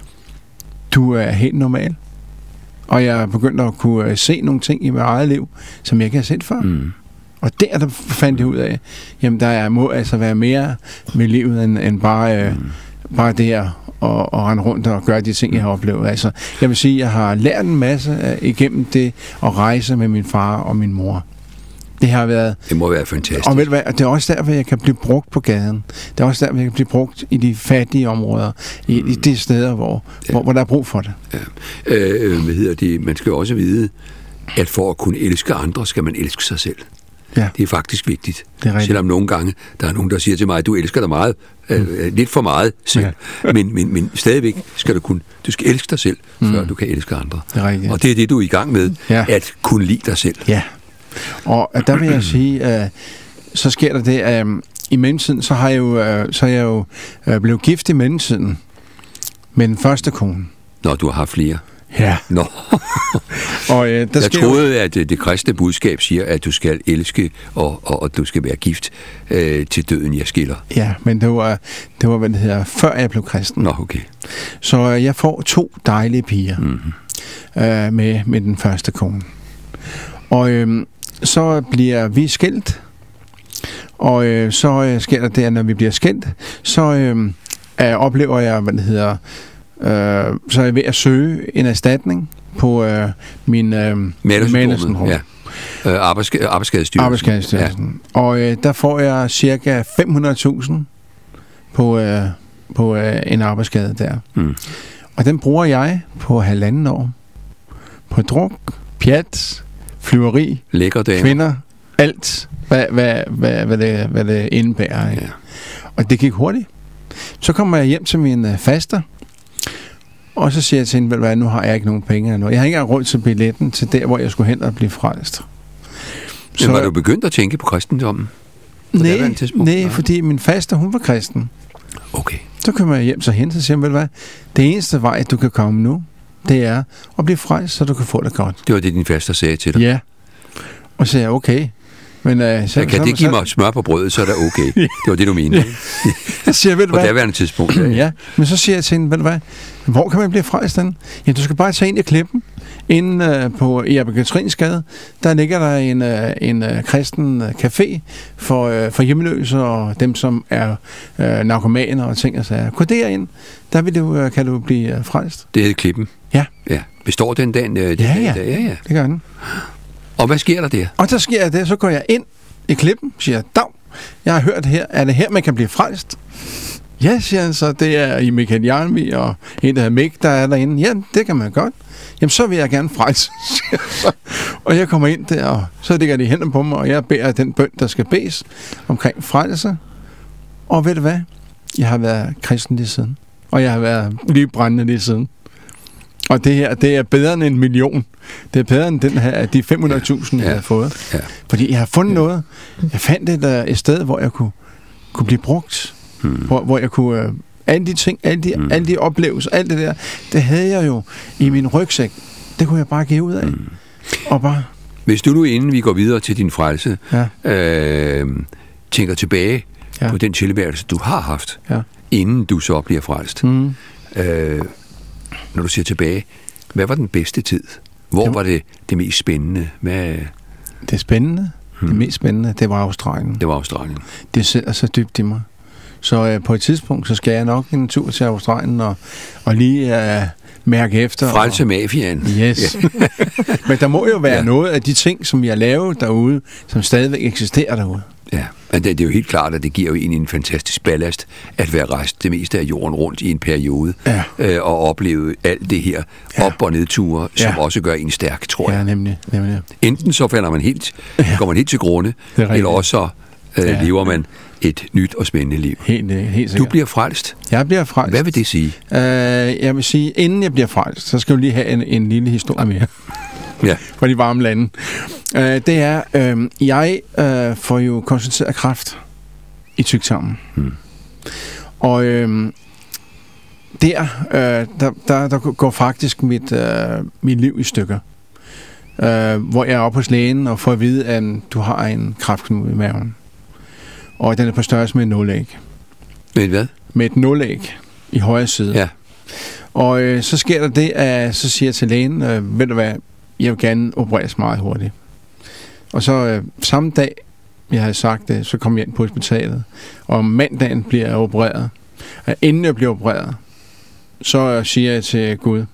S3: Du er helt normal. Og jeg er begyndt at kunne se nogle ting i mit eget liv, som jeg ikke har set før.
S1: Mm.
S3: Og der, der fandt jeg ud af, jamen der er, må altså være mere med livet, end, end bare, øh,
S1: Mm.
S3: bare det her og, og rende rundt og gøre de ting, jeg har oplevet. Altså, jeg vil sige, jeg har lært en masse øh, igennem det at rejse med min far og min mor. Det har været...
S1: Det må være fantastisk.
S3: Og ved du hvad, det er også derfor, jeg kan blive brugt på gaden. Det er også derfor, jeg kan blive brugt i de fattige områder, i, mm. i de steder, hvor,
S1: Ja.
S3: hvor, hvor der er brug for det.
S1: Ja. Øh, hvad hedder det? Man skal jo også vide, at for at kunne elske andre, skal man elske sig selv.
S3: Ja,
S1: Det er faktisk vigtigt.
S3: det er rigtigt.
S1: Selvom nogle gange, der er nogen, der siger til mig, at du elsker dig meget, øh, lidt for meget selv. Ja. Men, men, men stadigvæk skal du kunne, du skal elske dig selv, mm. før du kan elske andre.
S3: Det er rigtigt.
S1: Og det er det, du er i gang med,
S3: Ja.
S1: at kunne lide dig selv.
S3: Ja, og øh, der vil jeg sige, at så sker der det, at øh, i mellemtiden, så har jeg jo, øh, så er jeg jo øh, blevet gift i mellemtiden med den første kone.
S1: Når du har haft flere.
S3: Ja.
S1: Nå.
S3: Og øh, der
S1: Jeg
S3: sker
S1: troede, at øh, det kristne budskab siger, at du skal elske, og, og, og du skal være gift øh, til døden, jeg skiller.
S3: jo, ja, men det var, det var, hvad det hedder, før jeg blev kristen.
S1: Nå, okay.
S3: Så øh, jeg får to dejlige piger
S1: Mm-hmm.
S3: øh, med, med den første kone. Og øh, så bliver vi skilt, og øh, så øh, sker der det, at når vi bliver skilt, så øh, øh, oplever jeg, hvad det hedder, øh, så er jeg ved at søge en erstatning på øh, min øh,
S1: Malersyndromet, ja. Øh, arbejdsska- arbejdsskadestyrelsen.
S3: Arbejdsskadestyrelsen. Ja. Og øh, der får jeg cirka fem hundrede tusind på, øh, på øh, en arbejdsskade der.
S1: Mm.
S3: Og den bruger jeg på halvanden år. På druk, pjat, flyveri,
S1: Lækker damer.
S3: kvinder, alt, hvad, hvad, hvad, hvad, det, hvad det indebærer. Ikke?
S1: Ja.
S3: Og det gik hurtigt. Så kommer jeg hjem til min øh, faster, og så siger jeg til hende, vel hvad, nu har jeg ikke nogen penge endnu. Jeg har ikke engang råd til billetten til der, hvor jeg skulle hen og blive frelst.
S1: Men var du begyndt at tænke på kristendommen? På
S3: Nej,
S1: daværende tidspunkt?
S3: nej, fordi min faster, hun var kristen.
S1: Okay.
S3: Så kommer jeg hjem til hende, så siger hun, vel hvad, det eneste vej, du kan komme nu, det er at blive frelst, så du kan få det godt.
S1: Det var det, din faster sagde til dig.
S3: Ja. Og så sagde jeg, okay. Men, øh, så,
S1: Så kan
S3: så,
S1: det give
S3: så,
S1: mig smør på brødet, så er det okay. Det var det, du mente.
S3: så siger jeg, ved du
S1: På
S3: hvad,
S1: daværende tidspunkt. Ja.
S3: ja, men så siger jeg til hende, ved du hvad, hvor kan man blive frelst den? Ja, du skal bare tage ind i klippen. Inde øh, på i Ebbe Katrinsgade, der ligger der en, øh, en øh, kristen øh, café for, øh, for hjemløse og dem, som er øh, narkomaner og ting og sager. Gå derind, der vil du, øh, kan du blive øh, frelst.
S1: Det hed Klippen.
S3: Ja.
S1: Ja. Består den dagen? Øh,
S3: Ja, ja.
S1: ja, ja.
S3: Det gør den.
S1: Og hvad sker der der?
S3: Og der sker det, så går jeg ind i klippen, siger, dag, jeg har hørt her, er det her, man kan blive frelst? Ja, siger han så, det er i Michael Jarnvig og en, der hedder Mik, der er derinde. Ja, det kan man godt. Jamen, så vil jeg gerne frelse, siger jeg så. Og jeg kommer ind der, og så ligger de hænder på mig, og jeg beder den bøn, der skal bedes omkring frelse. Og ved du hvad? Jeg har været kristen lige siden. Og jeg har været lige brændende lige siden. Og det her, det er bedre end en million. Det er bedre end den her, de fem hundrede tusind, jeg
S1: Ja.
S3: har fået.
S1: Ja.
S3: Fordi jeg har fundet noget. Jeg fandt et, uh, et sted, hvor jeg kunne, kunne blive brugt.
S1: Hmm.
S3: Hvor, hvor jeg kunne... Uh, alle de ting, alle de,
S1: Mm.
S3: alle de oplevelser, alt det der, det havde jeg jo i min rygsæk. Det kunne jeg bare give ud af.
S1: Mm.
S3: Og bare...
S1: Hvis du nu, inden vi går videre til din frelse,
S3: Ja,
S1: øh, tænker tilbage
S3: Ja.
S1: på den tilværelse, du har haft,
S3: ja.
S1: inden du så bliver frelst.
S3: Mm.
S1: Øh, når du ser tilbage, hvad var den bedste tid? Hvor
S3: Det var-
S1: var det det mest spændende? Hvad,
S3: Det er spændende.
S1: Hmm.
S3: Det mest spændende, det var Australien.
S1: det var Australien.
S3: Det sidder så dybt i mig. Så øh, på et tidspunkt, så skal jeg nok en tur til Australien og, og lige øh, mærke efter.
S1: Frelse mafiaen.
S3: Yes. Men der må jo være
S1: Ja.
S3: ja. noget af de ting, som vi har lavet derude, som stadigvæk eksisterer derude.
S1: Ja, men det, det er jo helt klart, at det giver jo en en fantastisk ballast at være rejst det meste af jorden rundt i en periode
S3: Ja.
S1: øh, og opleve alt det her
S3: Ja.
S1: op- og nedture, som
S3: Ja.
S1: også gør en stærk, tror jeg.
S3: Ja, nemlig. nemlig.
S1: Enten så falder man helt,
S3: Ja.
S1: går man helt til grunde,
S3: Det er rigtigt.
S1: eller også så øh,
S3: Ja.
S1: lever man et nyt og spændende liv.
S3: Helt, øh, helt
S1: Du
S3: sikkert.
S1: bliver frelst.
S3: Jeg bliver frelst.
S1: Hvad vil det sige?
S3: Øh, jeg vil sige, inden jeg bliver frelst, så skal du lige have en, en lille historie mere
S1: Ja.
S3: fra de varme lande. Øh, det er, øh, jeg øh, får jo konstateret kræft i tyktarmen.
S1: Hmm.
S3: Og øh, der, øh, der, der, der går faktisk mit, øh, mit liv i stykker. Øh, hvor jeg er oppe hos lægen og får at vide, at du har en kræftknude i maven. Og den er på størrelse med et nålæg.
S1: Men hvad?
S3: Med et nålæg i højre side.
S1: Ja.
S3: Og øh, så sker der det, at så siger jeg til lægen, øh, ved du hvad, jeg vil gerne opereres meget hurtigt. Og så øh, samme dag, jeg havde sagt det, så kom jeg ind på hospitalet. Og om mandagen bliver jeg opereret. Og inden jeg bliver opereret, så øh, siger jeg til Gud,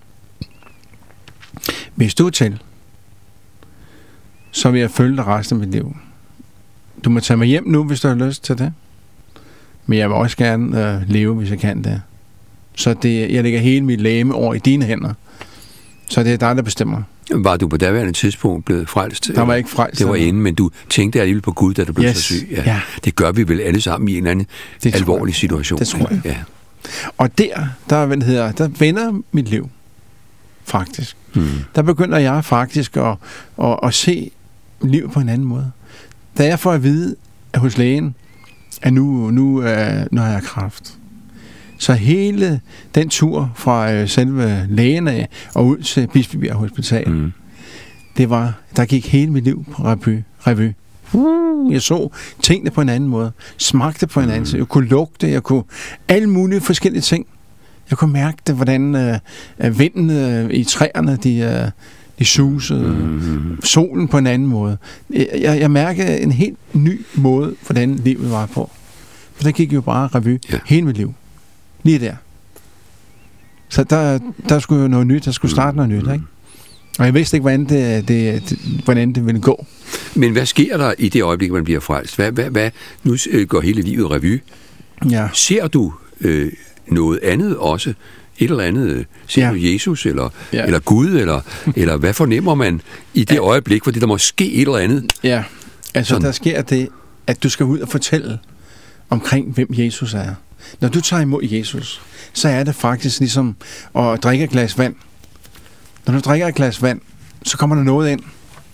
S3: hvis du er til, så vil jeg følge dig resten af mit liv. Du må tage mig hjem nu, hvis du har lyst til det. Men jeg vil også gerne øh, leve, hvis jeg kan det. Så det, jeg lægger hele mit legeme over i dine hænder. Så det er dig, der bestemmer.
S1: Var du på daværende tidspunkt blevet frelst?
S3: Der var ikke frelst.
S1: Det var inden, men du tænkte alligevel på Gud, da du blev
S3: Yes.
S1: så syg. Ja.
S3: Ja.
S1: Det gør vi vel alle sammen i en eller anden
S3: Det tror
S1: alvorlig
S3: jeg.
S1: situation.
S3: Det tror jeg.
S1: Ja.
S3: Og der, der, hvad det hedder, der vender mit liv. Faktisk.
S1: Hmm.
S3: Der begynder jeg faktisk at, at, at se livet på en anden måde. Da jeg får at vide at hos lægen, at nu, nu, øh, nu har jeg kræft. Så hele den tur fra øh, selve lægen af og ud til Bispebjerg Hospital,
S1: Hmm.
S3: det var, der gik hele mit liv på revy. revy. Uh, jeg så tingene på en anden måde, smagte på en anden måde, jeg kunne lugte, jeg kunne alle mulige forskellige ting. Jeg kunne mærke det, hvordan øh, vinden øh, i træerne, de, øh, de susede,
S1: Hmm.
S3: solen på en anden måde. Jeg, jeg, jeg mærkede en helt ny måde, hvordan livet var på. For der gik jo bare revy
S1: Ja.
S3: hele mit liv. Lige der. Så der, der skulle jo noget nyt, der skulle starte noget nyt, ikke? Og jeg vidste ikke, hvordan det, det, det, hvordan det ville gå.
S1: Men hvad sker der i det øjeblik, man bliver frelst? Hvad, hvad, hvad? Nu øh, går hele livet revy.
S3: Ja.
S1: Ser du øh, noget andet også? Et eller andet? øh, Ser
S3: Ja.
S1: du Jesus, eller,
S3: Ja.
S1: eller Gud, eller, eller hvad fornemmer man i det øjeblik, fordi der må ske et eller andet?
S3: Ja, altså
S1: Sådan.
S3: der sker det, at du skal ud og fortælle omkring, hvem Jesus er. Når du tager imod Jesus, så er det faktisk ligesom at drikke et glas vand. Når du drikker et glas vand, så kommer der noget ind.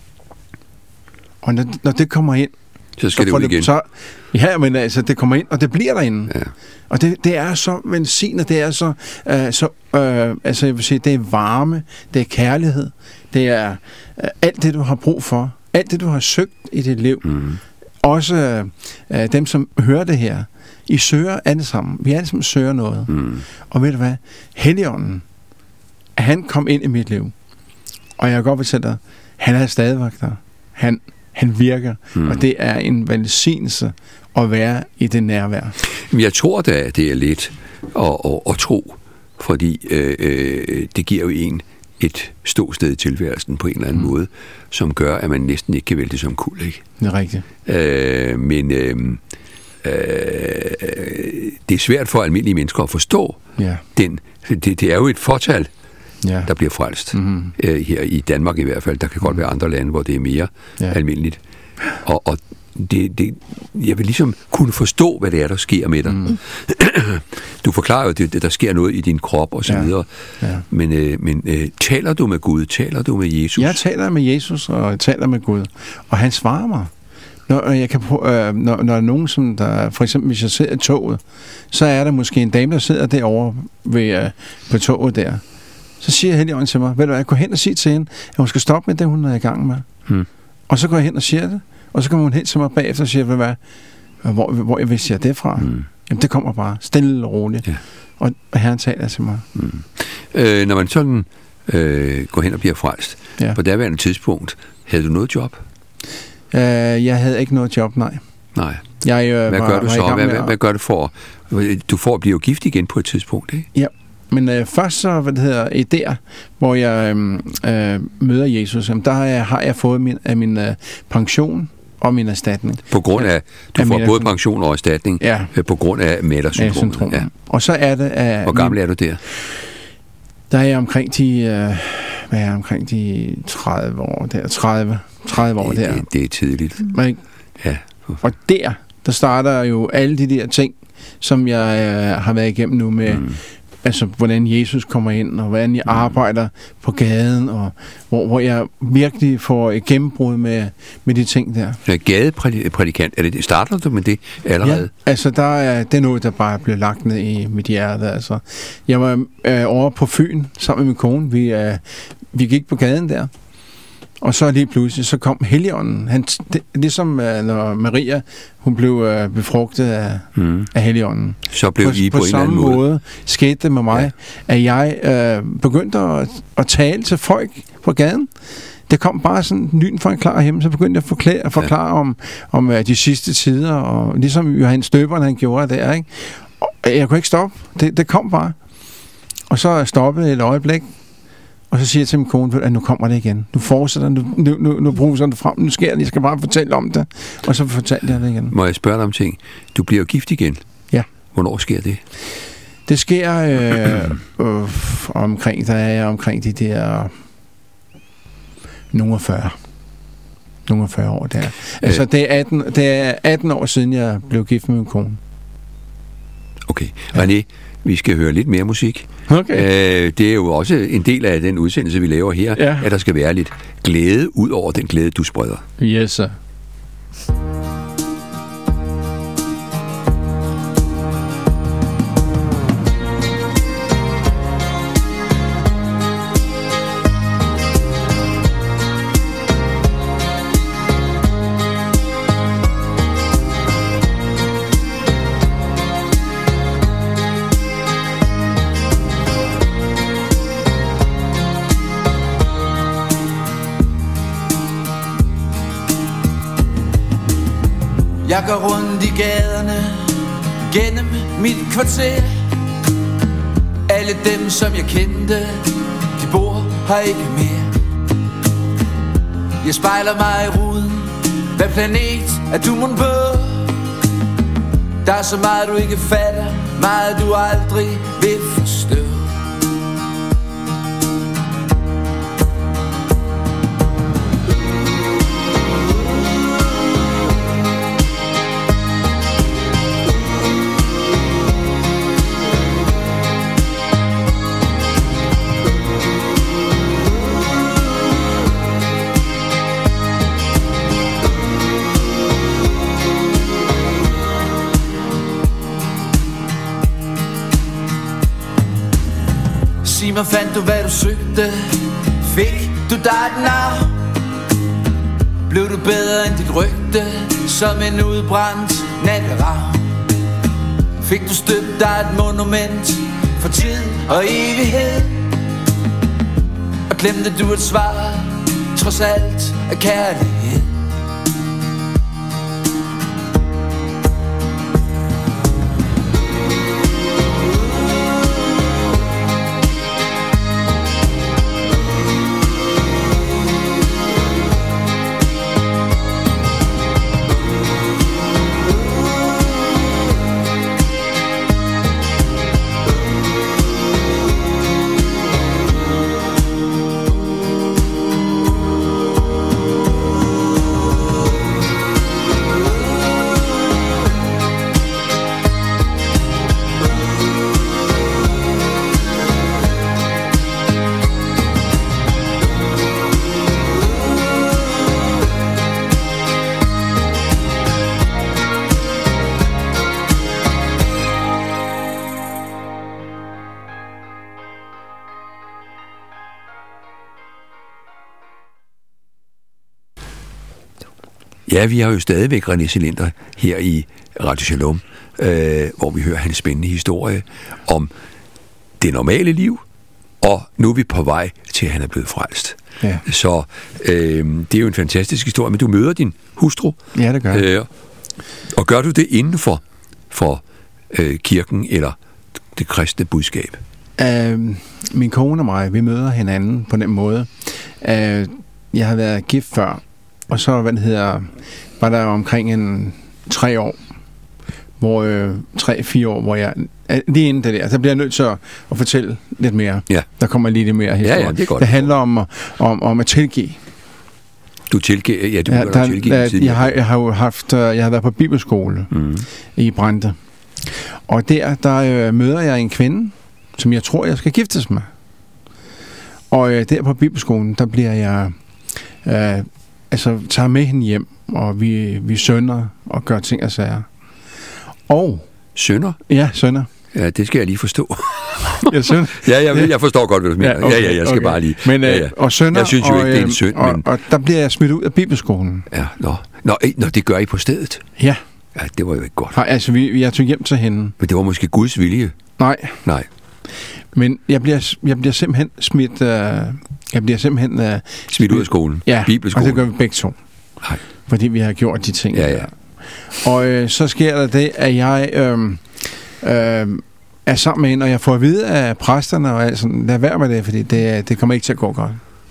S3: Og når, når det kommer ind,
S1: Så skal det
S3: får
S1: ud igen.
S3: Så, ja, men altså, det kommer ind, og det bliver derinde.
S1: Ja.
S3: Og det, det er så velsignet, det er så, øh, så øh, altså jeg vil sige, det er varme, det er kærlighed, det er øh, alt det, du har brug for, alt det, du har søgt i dit liv.
S1: Mm.
S3: Også øh, dem, som hører det her, I søger alle sammen. Vi alle sammen søger noget.
S1: Mm.
S3: Og ved du hvad? Helligånden, han kom ind i mit liv. Og jeg kan godt fortælle dig, han er stadigvæk der. Han, han virker.
S1: Mm.
S3: Mm. Og det er en velsignelse at være i det nærvær.
S1: Men jeg tror da, det er let at, at, at tro, fordi øh, øh, det giver jo en et ståsted i tilværelsen på en eller anden mm. måde, som gør, at man næsten ikke kan vælge det som kul, ikke?
S3: Det er rigtigt.
S1: Øh, men øh, øh, det er svært for almindelige mennesker at forstå
S3: Ja.
S1: den. Det, det er jo et fortal,
S3: Ja.
S1: der bliver frelst.
S3: Mm-hmm.
S1: Øh, her i Danmark i hvert fald. Der kan godt være andre lande, hvor det er mere
S3: Ja.
S1: almindeligt. Og, og, det, det, jeg vil ligesom kunne forstå, hvad det er, der sker med dig. Mm. Du forklarer jo, at det, der sker noget i din krop og så
S3: Ja.
S1: videre.
S3: Ja.
S1: Men, øh, men øh, taler du med Gud? Taler du med Jesus?
S3: Jeg taler med Jesus, og jeg taler med Gud, og han svarer mig. Når, jeg kan, prø- øh, når, når der er nogen, som der, for eksempel hvis jeg sidder i toget, så er der måske en dame, der sidder derovre ved, øh, på toget der. Så siger Helligånden til mig, ved du hvad, jeg går hen og siger til hende, at hun skal stoppe med det, hun er i gang med.
S1: Hmm.
S3: Og så går jeg hen og siger det, og så kommer hun hen til mig bagefter og siger, ved du hvad, hvor, hvor jeg vidste jeg det fra?
S1: Hmm.
S3: Jamen det kommer bare stille og roligt.
S1: Ja.
S3: Og, og Herren taler til mig.
S1: Hmm. Øh, når man sådan øh, går hen og bliver frelst,
S3: Ja.
S1: på daværende tidspunkt, havde du noget job?
S3: Uh, jeg havde ikke noget job, nej.
S1: Nej.
S3: Jeg, øh,
S1: Hvad
S3: var,
S1: gør du
S3: var i
S1: så?
S3: gang
S1: Hvad,
S3: med
S1: hvad,
S3: at-
S1: hvad gør du for? Du får at blive gift igen på et tidspunkt, ikke?
S3: Ja, men øh, først så, hvad det hedder, i der, hvor jeg øh, øh, møder Jesus, jamen, der har jeg, har jeg fået min, af min øh, pension og min erstatning.
S1: På grund af, du
S3: Af
S1: får
S3: Mætter-
S1: både pension og erstatning,
S3: Ja.
S1: øh, på grund af Mætter-syndromet.
S3: Syndrom.
S1: Ja.
S3: Og så er det... Af
S1: Hvor gammel er du der?
S3: Der er jeg omkring de... Øh, hvad er jeg, omkring de tredive år der. tredive, tredive år
S1: Det,
S3: der.
S1: det, det er tidligt.
S3: Men,
S1: Ja.
S3: og der, der starter jo alle de der ting, som jeg øh, har været igennem nu med...
S1: Mm.
S3: Altså, hvordan Jesus kommer ind, og hvordan jeg arbejder på gaden, og hvor, hvor jeg virkelig får et gennembrud med, med de ting der.
S1: Ja, gadeprædikant, er det, det- starter du med det allerede?
S3: Ja, altså, der er, det er noget, der bare blev lagt ned i mit hjerte. Altså. Jeg var øh, over på Fyn sammen med min kone. Vi, øh, vi gik på gaden der, og så lige pludselig, så kom Helligånden. Han, det, ligesom øh, når Maria, hun blev øh, befrugtet af,
S1: Mm.
S3: af Helligånden.
S1: Så blev
S3: på,
S1: I på,
S3: på
S1: en eller
S3: samme
S1: anden måde.
S3: måde skete det med mig, ja. At jeg øh, begyndte at, at tale til folk på gaden. Det kom bare sådan lyn fra en klar himmel, så begyndte jeg at forklare, at forklare ja. om, om uh, de sidste tider, og ligesom Johannes Døberen, han gjorde der, ikke? Og jeg kunne ikke stoppe. Det, det kom bare. Og så stoppede et øjeblik, og så siger jeg til min kone, at nu kommer det igen. Nu fortsætter nu, nu, nu, nu bruger det frem, nu sker det, jeg skal bare fortælle om det. Og så fortalte jeg det igen.
S1: Må jeg spørge dig om ting? Du bliver jo gift igen.
S3: Ja.
S1: Hvornår sker det?
S3: Det sker øh, øh, omkring, der er jeg omkring de der nogle fyrre. Nogle fyrre år der. Altså det er, atten, det er atten år siden, jeg blev gift med min kone.
S1: Okay. Ja. René, vi skal høre lidt mere musik.
S3: Okay.
S1: Øh, det er jo også en del af den udsendelse, vi laver her,
S3: Ja.
S1: at der skal være lidt glæde ud over den glæde, du spreder.
S3: Yes, sir.
S5: Jeg går rundt i gaderne, gennem mit kvarter. Alle dem, som jeg kendte, de bor her ikke mere. Jeg spejler mig i ruden, hvad planet er du mon på? Der er så meget du ikke fatter, meget du aldrig vil forstå. Sig mig, fandt du hvad du søgte? Fik du dig et navn? Blev du bedre end dit rygte? Som en udbrændt natteravn? Fik du støbt dig et monument for tid og evighed? Og glemte du et svar, trods alt af kærlighed?
S1: Ja, vi har jo stadigvæk René Cylinder her i Radio Shalom, øh, hvor vi hører hans spændende historie om det normale liv, og nu er vi på vej til, at han er blevet frelst.
S3: Ja.
S1: Så øh, det er jo en fantastisk historie, men du møder din hustru.
S3: Ja, det gør jeg.
S1: Øh, og gør du det inden for, for øh, kirken eller det kristne budskab?
S3: Uh, min kone og mig, vi møder hinanden på den måde. Uh, jeg har været gift før, og så hvad det hedder, var der omkring en tre år, hvor øh, tre-fire år, hvor jeg lige inden det der, så bliver jeg nødt til at, at fortælle lidt mere.
S1: Ja.
S3: Der kommer lige lidt mere historie.
S1: Ja, ja, det er godt.
S3: Det handler om, om, om at tilgive.
S1: Du tilgiver, ja, du
S3: Ja,
S1: gør
S3: der,
S1: tilgive
S3: der, jeg, har, jeg har jo haft, jeg har været på bibelskole
S1: mm.
S3: i Brande. Og der, der øh, møder jeg en kvinde, som jeg tror, jeg skal giftes med. Og øh, der på bibelskolen, der bliver jeg, øh, altså tager med hende hjem, og vi, vi sønner og gør ting og sager. Og
S1: Sønner?
S3: ja, sønner.
S1: Ja, det skal jeg lige forstå.
S3: Jeg sønner.
S1: ja, jeg, jeg forstår godt, hvad du mener. Ja, okay, ja, ja, jeg skal
S3: okay.
S1: bare lige...
S3: Men, øh,
S1: ja, ja.
S3: Og sønner,
S1: jeg synes jo
S3: og,
S1: ikke, det er en synd,
S3: og,
S1: men...
S3: Og, og der bliver jeg smidt ud af bibelskolen.
S1: Ja, nå. Nå, nå, det gør I på stedet?
S3: Ja.
S1: Ja, det var jo ikke godt.
S3: For, altså, vi, jeg tog hjem til hende.
S1: Men det var måske Guds vilje?
S3: Nej.
S1: Nej.
S3: Men jeg bliver, jeg bliver simpelthen smidt... Øh, jeg bliver simpelthen... Øh,
S1: smidt ud af skolen?
S3: Ja,
S1: Bibelskolen.
S3: og det gør vi begge to.
S1: Nej.
S3: Fordi vi har gjort de ting.
S1: Ja, ja.
S3: Og øh, så sker der det, at jeg øh, øh, er sammen med hende, og jeg får at vide af præsterne, og alt sådan, lad være med det, fordi det, det kommer ikke til at gå godt.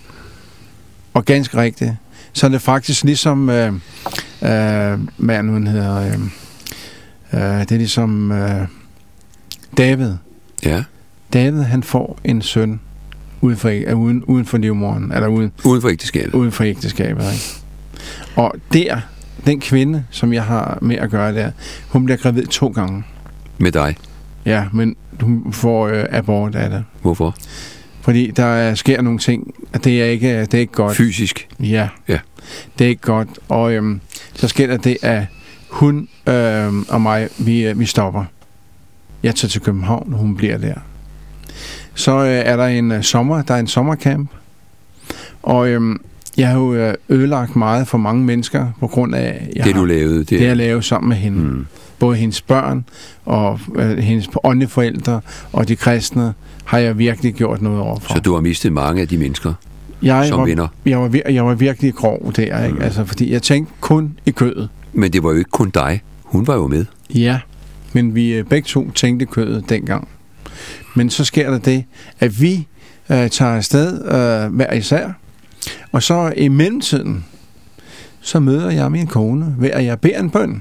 S3: Og ganske rigtigt, så er det faktisk ligesom, øh, øh, hvad nu hedder, øh, øh, det er ligesom øh, David.
S1: Ja.
S3: David, han får en søn uden for, øh, uden, uden for livmoderen, eller uden,
S1: uden for ægteskabet.
S3: Uden for ægteskabet, ikke? Og der, den kvinde, som jeg har med at gøre der, hun bliver gravid to gange.
S1: Med dig?
S3: Ja, men hun får øh, abort af det.
S1: Hvorfor?
S3: Fordi der sker nogle ting, og det er ikke, det er ikke godt.
S1: Fysisk?
S3: Ja.
S1: Ja.
S3: Det er ikke godt. Og øhm, så sker der det, at hun øh, og mig, vi, vi stopper. Jeg tager til København, og hun bliver der. Så øh, er der en øh, sommer, der er en sommercamp. Og øh, jeg har jo øh, ødelagt meget for mange mennesker, på grund af... Jeg
S1: det
S3: har,
S1: du lavede? Det,
S3: det jeg lavede sammen med hende. Mm. Både hendes børn og øh, hendes åndeforældre og de kristne har jeg virkelig gjort noget overfor.
S1: Så du har mistet mange af de mennesker,
S3: jeg
S1: som
S3: var,
S1: vinder?
S3: Jeg var, jeg var virkelig grov der, ikke? Mm. Altså, fordi jeg tænkte kun i kødet.
S1: Men det var jo ikke kun dig. Hun var jo med.
S3: Ja, men vi øh, begge to tænkte kødet dengang. Men så sker der det, at vi øh, tager afsted øh, hver især, og så i mellemtiden, så møder jeg min kone, ved at jeg beder en bøn.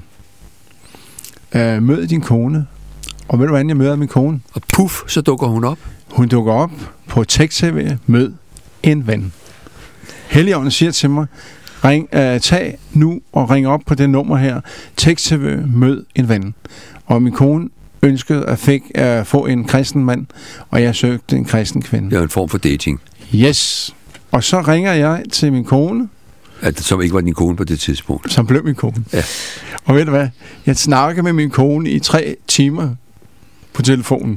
S3: Øh, mød din kone, og ved du hvordan jeg møder min kone?
S1: Og puff, så dukker hun op.
S3: Hun dukker op på tekst-tv, mød en ven. Helligånden siger til mig, ring, øh, tag nu og ring op på det nummer her, tekst-tv, mød en ven. Og min kone ønskede at fik, øh, få en kristen mand, og jeg søgte en kristen kvinde.
S1: Det er en form for dating.
S3: Yes. Og så ringer jeg til min kone.
S1: At, som ikke var din kone på det tidspunkt.
S3: Som blev min kone.
S1: Ja.
S3: Og ved du hvad? Jeg snakkede med min kone i tre timer på telefonen.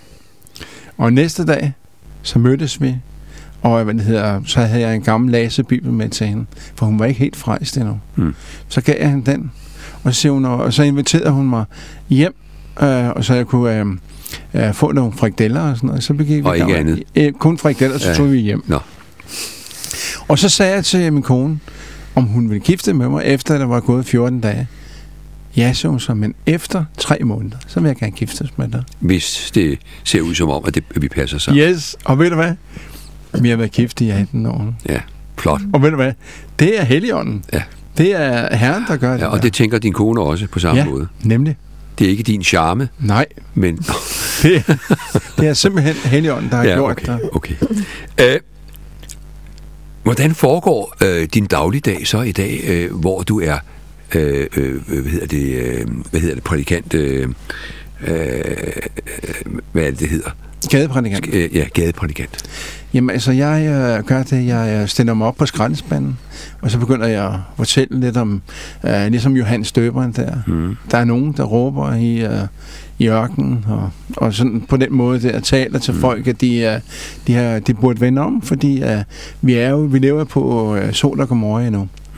S3: Og næste dag, så mødtes vi. Og hvad det hedder, så havde jeg en gammel læsebibel med til hende. For hun var ikke helt frelst endnu. Mm. Så gav jeg hende den. Og så, hun, og så inviterede hun mig hjem. Øh, og så jeg kunne øh, øh, få nogle frikadeller og sådan noget. Så begik vi
S1: og ikke andet?
S3: Øh, kun frikadeller, så ja. tog vi hjem.
S1: Nå.
S3: Og så sagde jeg til min kone, om hun ville gifte med mig, efter der var gået fjorten dage. Ja, så hun så, men efter tre måneder, så vil jeg gerne giftes med dig.
S1: Hvis det ser ud som om, at, det, at vi passer sammen.
S3: Yes, og ved du hvad? Vi har været gift i atten år.
S1: Ja, flot.
S3: Og ved du hvad? Det er Helligånden.
S1: Ja.
S3: Det er Herren, der gør det.
S1: Ja, og der. Det tænker din kone også på samme
S3: ja,
S1: måde.
S3: Nemlig.
S1: Det er ikke din charme.
S3: Nej.
S1: Men
S3: det, det er simpelthen Helligånden, der har
S1: ja,
S3: gjort
S1: okay,
S3: det.
S1: Okay. Uh, hvordan foregår uh, din dagligdag så i dag, uh, hvor du er uh, uh, hvad hedder det, uh, hvad hedder det, prædikant, uh, uh, hvad er det, det hedder?
S3: Gadeprædikant.
S1: Uh, ja, gadeprædikant.
S3: Jamen altså, jeg øh, gør det, jeg stiller mig op på skraldespanden, og så begynder jeg at fortælle lidt om, øh, ligesom Johannes Døberen der. Mm. Der er nogen, der råber i, øh, i ørkenen, og, og sådan på den måde der taler til mm. folk, at de, øh, de, har, de burde vende om, fordi øh, vi er jo, vi lever på øh, sol og godmorgen endnu.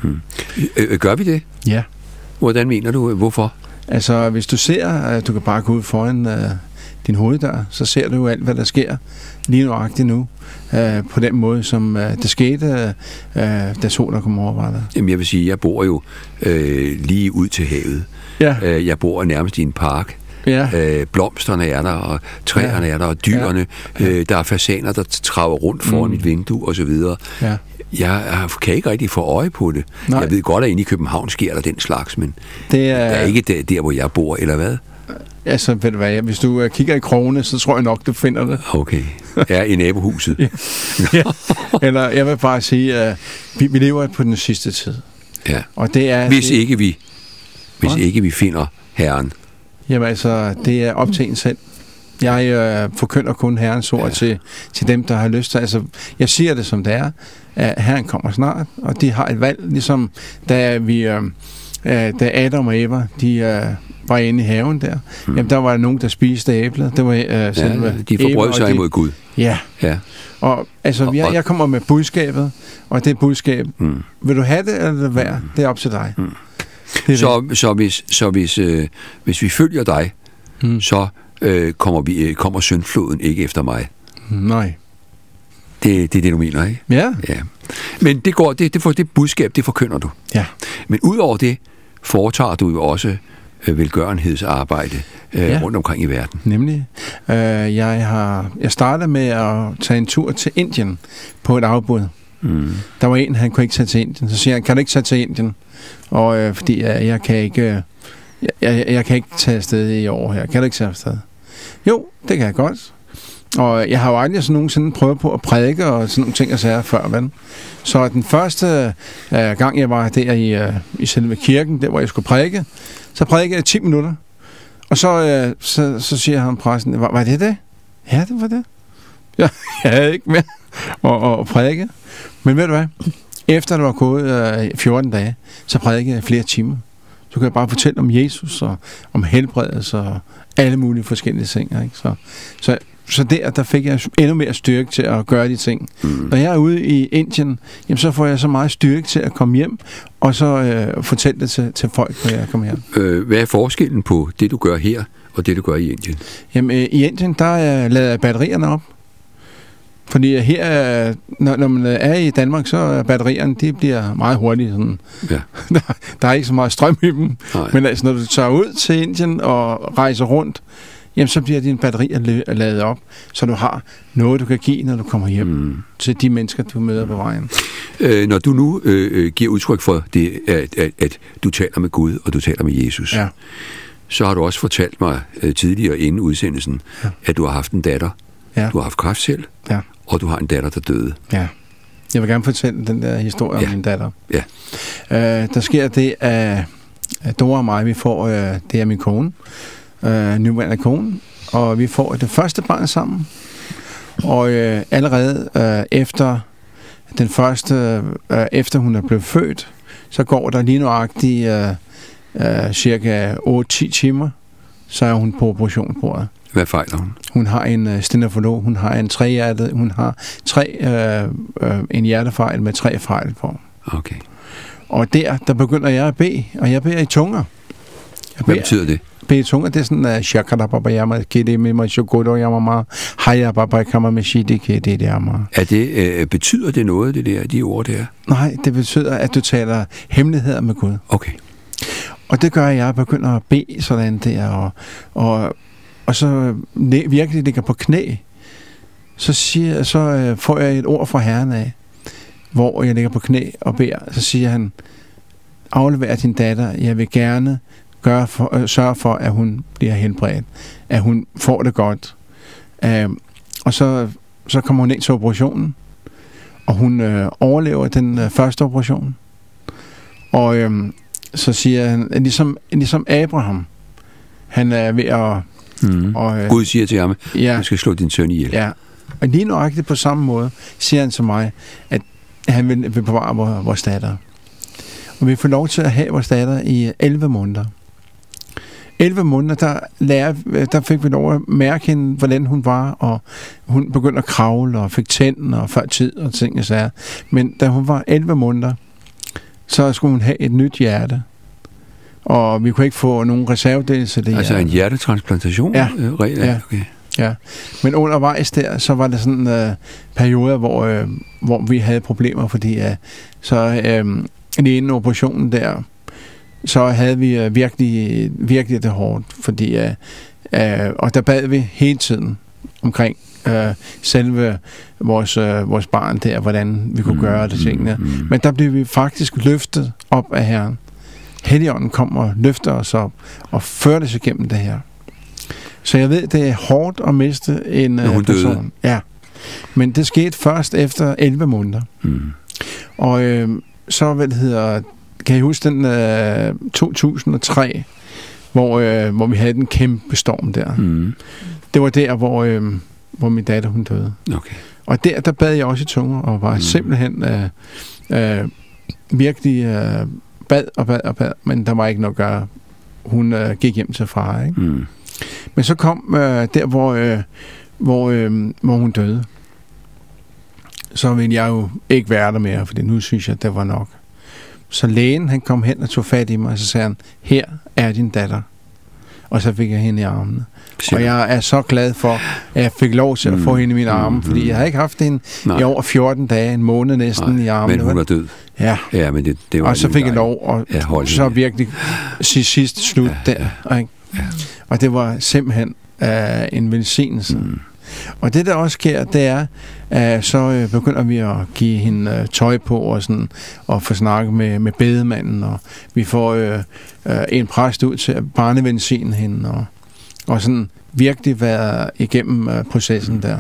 S1: Hmm. Øh, gør vi det?
S3: Ja.
S1: Hvordan mener du? Hvorfor?
S3: Altså, hvis du ser, at du kan bare gå ud foran uh, din hoveddør, så ser du jo alt, hvad der sker lige nøjagtigt nu. Uh, på den måde, som uh, det skete, uh, da solen kom over, var der.
S1: Jamen, jeg vil sige, jeg bor jo øh, lige ud til havet.
S3: Ja.
S1: Uh, jeg bor nærmest i en park.
S3: Ja.
S1: Uh, blomsterne er der, og træerne ja. er der, og dyrene. Ja. Ja. Uh, der er fasaner, der traver rundt foran mm. mit vindue, og så videre.
S3: Ja.
S1: Jeg kan ikke rigtig få øje på det. Nej. Jeg ved godt, at inde i København sker der den slags, men det er, der er ikke der, der, hvor jeg bor, eller hvad?
S3: Altså, ved du hvad, hvis du kigger i krogene, så tror jeg nok, du finder det.
S1: Okay. Ja, i nabohuset.
S3: ja. ja. Eller jeg vil bare sige, at vi, vi lever på den sidste tid.
S1: Ja.
S3: Og det er,
S1: hvis
S3: det...
S1: ikke vi, hvis ikke vi finder Herren.
S3: Jamen altså, det er op til en selv. Jeg øh, forkynder kun Herrens ord ja. til, til dem, der har lyst til. Altså, jeg siger det, som det er. At Herren kommer snart, og de har et valg, ligesom da vi, øh, da Adam og Eva, de øh, var inde i haven der. Hmm. Jamen, der var nogen, der spiste æblet. Det var øh, selve
S1: ja, de forbrød sig de, imod Gud.
S3: Ja. ja. Og altså, jeg, jeg kommer med budskabet, og det budskab, hmm. vil du have det, eller det være? Det er op til dig. Hmm. Det
S1: så, det. så hvis, så hvis, øh, hvis vi følger dig, hmm. så øh, kommer, vi, øh, kommer syndfloden ikke efter mig.
S3: Nej.
S1: Det, det er det, du mener, ikke?
S3: Ja.
S1: ja. Men det, går, det, det, for, det budskab, det forkynder du.
S3: Ja.
S1: Men udover det, foretager du jo også øh, velgørenhedsarbejde øh, ja. rundt omkring i verden.
S3: Nemlig. Øh, jeg, har, jeg startede med at tage en tur til Indien på et afbud. Mm. Der var en, han kunne ikke tage til Indien. Så siger han, kan du ikke tage til Indien? Og øh, fordi jeg, jeg kan ikke... Øh, jeg, jeg, jeg kan ikke tage afsted i år her. Kan du ikke tage afsted? Jo, det kan jeg godt. Og jeg har jo aldrig sådan nogensinde prøvet på at prædike og sådan nogle ting og sager før, vel? Så den første øh, gang, jeg var der i, øh, i selve kirken, der hvor jeg skulle prædike, så prædikede jeg ti minutter. Og så, øh, så, så siger han præsten, var, var det det? Ja, det var det. Ja, jeg havde ikke mere at, at prædike. Men ved du hvad? Efter det var gået øh, fjorten dage, så prædikede jeg flere timer. Så kan jeg bare fortælle om Jesus og om helbredelse og alle mulige forskellige ting. Ikke? Så, så Så der, der fik jeg endnu mere styrke til at gøre de ting. Mm. Når jeg er ude i Indien, jamen, så får jeg så meget styrke til at komme hjem, og så øh, fortælle det til, til folk, når jeg kommer hjem.
S1: Øh, hvad er forskellen på det, du gør her, og det, du gør i Indien?
S3: Jamen, øh, i Indien, der øh, lader jeg batterierne op. Fordi her, øh, når, når man er i Danmark, så er batterierne, de bliver meget hurtige. Sådan. Ja. der, der er ikke så meget strøm i dem. Nej. Men altså, når du tager ud til Indien og rejser rundt, jamen så bliver dine batterier ladet op, så du har noget, du kan give, når du kommer hjem mm. til de mennesker, du møder på vejen.
S1: Øh, når du nu øh, giver udtryk for det, at, at, at du taler med Gud, og du taler med Jesus, ja. så har du også fortalt mig øh, tidligere inden udsendelsen, ja. at du har haft en datter. Ja. Du har haft kræft selv, ja. og du har en datter, der døde. Ja.
S3: Jeg vil gerne fortælle den der historie ja. om min datter.
S1: Ja.
S3: Øh, der sker det, at Dora og mig, vi får, øh, det er min kone, Øh, nuværende kone, og vi får det første barn sammen. Og øh, allerede øh, efter den første, øh, efter hun er blevet født, så går der lige nøjagtigt øh, øh, cirka otte til ti timer, så er hun på operationsbordet.
S1: Hvad fejler hun?
S3: Hun har en øh, stenofolo, hun har en trehjertet, hun har tre, øh, øh, en hjertefejl med tre fejl på.
S1: Okay.
S3: Og der, der begynder jeg at bede, og jeg beder i tunger.
S1: Jeg Hvad betyder det?
S3: Bede tunger, det er sådan, at shakada baba yama kede med mig shokodo yama haya baba kama med shidi kede yama.
S1: Er det øh, betyder det noget, det der, de ord der?
S3: Nej, det betyder, at du taler hemmeligheder med Gud.
S1: Okay.
S3: Og det gør, at jeg begynder at bede sådan der, og, og, og så virkelig ligger på knæ. Så, siger, så øh, får jeg et ord fra Herren af, hvor jeg ligger på knæ og beder. Så siger han, aflever din datter, jeg vil gerne Gør for, øh, sørge for, at hun bliver helbredt, at hun får det godt. Øh, og så, så kommer hun ind til operationen, og hun øh, overlever den øh, første operation. Og øh, så siger han, ligesom, ligesom Abraham, han er ved at...
S1: Mm. Og, øh, Gud siger til ham, ja, du skal slå din søn ihjel.
S3: Ja, og lige nøjagtigt på samme måde siger han til mig, at han vil, vil bevare vores, vores datter. Og vi får lov til at have vores datter i elleve måneder. elleve måneder, der, lærer, der fik vi lov at mærke hende, hvordan hun var, og hun begyndte at kravle, og fik tænder, og før tid, og ting og sager. Men da hun var elleve måneder, så skulle hun have et nyt hjerte. Og vi kunne ikke få nogen reservedel til det.
S1: Altså en hjertetransplantation?
S3: Ja.
S1: Øh, re-
S3: ja.
S1: Okay.
S3: Ja. Men undervejs der, så var der sådan øh, perioder, hvor, øh, hvor vi havde problemer, fordi øh, så øh, lige inden operationen der, så havde vi øh, virkelig, virkelig det hårdt, fordi øh, øh, og der bad vi hele tiden omkring øh, selve vores, øh, vores barn der, hvordan vi kunne mm, gøre det tingene. Mm, mm. Men der blev vi faktisk løftet op af Herren. Helligånden kom og løfter os op og førte os igennem det her. Så jeg ved, det er hårdt at miste en uh, person. Døde. Ja. Men det skete først efter elleve måneder. Mm. Og øh, så, hvad det hedder, kan jeg huske den øh, to tusind og tre, hvor, øh, hvor vi havde den kæmpe storm der. Mm. Det var der, hvor, øh, hvor min datter, hun døde. Okay. Og der, der bad jeg også i tunger, og var mm. simpelthen øh, øh, virkelig øh, bad og bad og bad, men der var ikke noget at gøre. Hun øh, gik hjem til far, ikke? Mm. Men så kom øh, der, hvor, øh, hvor, øh, hvor hun døde. Så ville jeg jo ikke være der mere, for nu synes jeg, det var nok. Så lægen, han kom hen og tog fat i mig, og så sagde han, her er din datter. Og så fik jeg hende i armene. Shit. Og jeg er så glad for, at jeg fik lov til at få mm. hende i mine arme, mm. fordi jeg havde ikke haft hende Nej. i over fjorten dage, en måned næsten Nej. i armene.
S1: Men hun er død.
S3: Ja.
S1: Ja, men det, det var
S3: og så fik jeg lov at
S1: ja,
S3: så virkelig sige sidste slut ja, der. Ja. Ikke? Ja. Og det var simpelthen uh, en velsignelse. Mm. Og det der også sker, det er, uh, så uh, begynder vi at give hende uh, tøj på og sådan, og få snakket med, med bedemanden, og vi får uh, uh, en præst ud til at barnevelsigne hende, og, og sådan virkelig været igennem uh, processen der.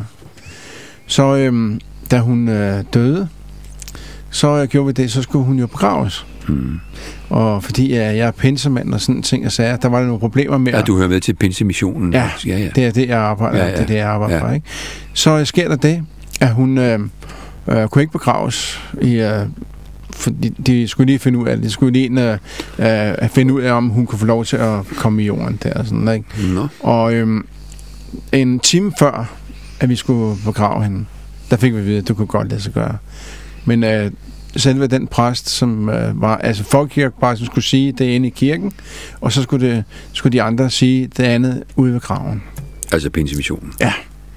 S3: Så uh, da hun uh, døde, så uh, gjorde vi det, så skulle hun jo begraves. Mm. Og fordi uh, jeg er pinsemand og sådan ting, og sagde, der var der nogle problemer med.
S1: Ja, du hører med til pinsemissionen.
S3: Ja, ja, ja, det er det, jeg arbejder, ja, ja. Det er det, jeg arbejder ja. for, ikke? Så uh, sker der det, at hun uh, uh, kunne ikke begraves i, uh, fordi de skulle lige finde ud af det. De skulle lige uh, uh, finde ud af, om hun kunne få lov til at komme i jorden der og sådan, ikke? No. Og um, en time før, at vi skulle begrave hende, der fik vi at vide, at det kunne godt lade sig gøre. Men uh, selve den præst, som uh, var, altså folkekirkepræsten, skulle sige det inde i kirken, og så skulle, det, skulle de andre sige det andet ude ved graven.
S1: Altså pinsemissionen?
S3: Ja.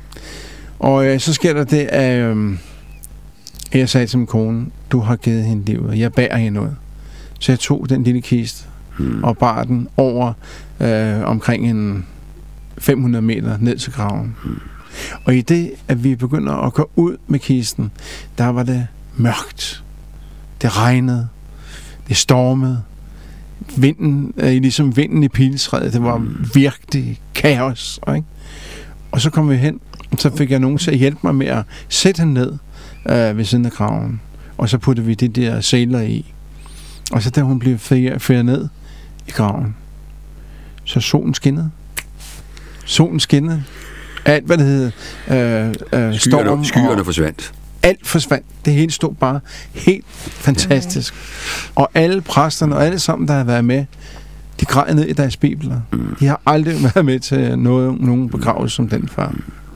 S3: Og uh, så sker der det, at uh, jeg sagde til min kone, du har givet hende livet, jeg bærer hende ud. Så jeg tog den lille kiste hmm. og bar den over uh, omkring en fem hundrede meter ned til graven. Hmm. Og i det, at vi begynder at gå ud med kisten, der var det mørkt. Det regnede. Det stormede. Vinden, øh, ligesom vinden i piltræet. Det var mm. virkelig kaos. Ikke? Og så kom vi hen, og så fik jeg nogen til at hjælpe mig med at sætte hende ned øh, ved siden af graven. Og så puttede vi de der seler i. Og så da hun blev ført ned i graven, så solen skinnede. Solen skinnede. Alt, hvad det hedder, øh, øh,
S1: skyerne,
S3: storm.
S1: Skyerne forsvandt.
S3: Alt forsvandt. Det hele stod bare helt fantastisk. Og alle præsterne og alle sammen, der har været med, de græd ned i deres bibler. Mm. De har aldrig været med til noget, nogen begravelse som den før.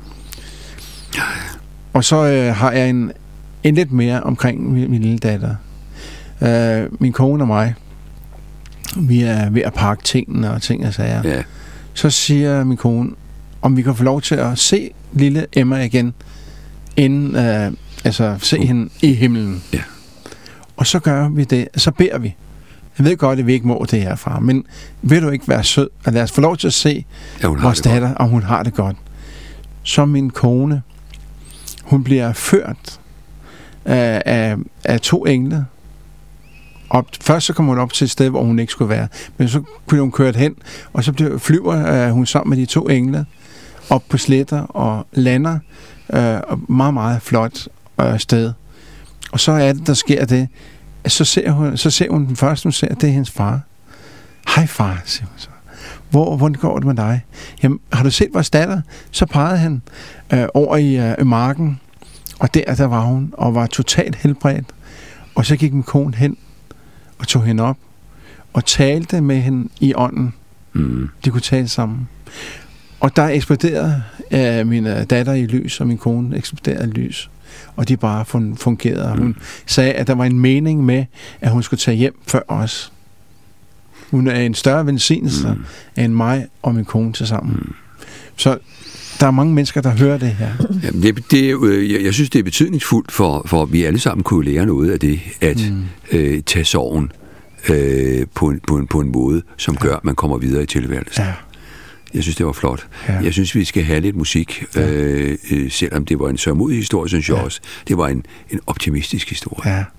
S3: Og så øh, har jeg en, en lidt mere omkring min, min lille datter. Øh, min kone og mig, vi er ved at pakke tingene og ting og sager. Yeah. Så siger min kone, om vi kan få lov til at se lille Emma igen, inden, øh, altså se uh. hende i himlen. Yeah. Og så gør vi det, så beder vi. Jeg ved godt, at vi ikke må det her, far, men vil du ikke være sød, og lad os få lov til at se ja, vores datter, og hun har det godt. Så min kone, hun bliver ført af, af, af to engle. Op, først så kommer hun op til et sted, hvor hun ikke skulle være, men så kunne hun køre hen, og så bliver, flyver uh, hun sammen med de to engle op på sletter og lander uh, meget, meget flot uh, sted. Og så er det, der sker det, så ser hun, så ser hun den første, hun ser, det er hendes far. Hej far, siger hun så. Hvor, hvordan går det med dig? Jamen, har du set vores datter? Så pegede han øh, over i øh, marken, og der, der var hun, og var totalt helbredt. Og så gik min kone hen, og tog hende op, og talte med hende i ånden. Mm. De kunne tale sammen. Og der eksploderede øh, min datter i lys, og min kone eksploderede i lys. og de bare fun- fungerede. Hun sagde, at der var en mening med, at hun skulle tage hjem før os. Hun er en større velsignelse mm. end mig og min kone til sammen. Mm. Så der er mange mennesker, der hører det her.
S1: Jamen det, det, jeg, jeg synes, det er betydningsfuldt for, for at vi alle sammen kunne lære noget af det, at mm. øh, tage sorgen øh, på, en, på, en, på en måde, som gør, at man kommer videre i tilværelsen. Ja. Jeg synes, det var flot. Ja. Jeg synes, vi skal have lidt musik, ja. øh, øh, selvom det var en sørgmodig historie, synes jeg ja. også. Det var en, en optimistisk historie.
S3: Ja.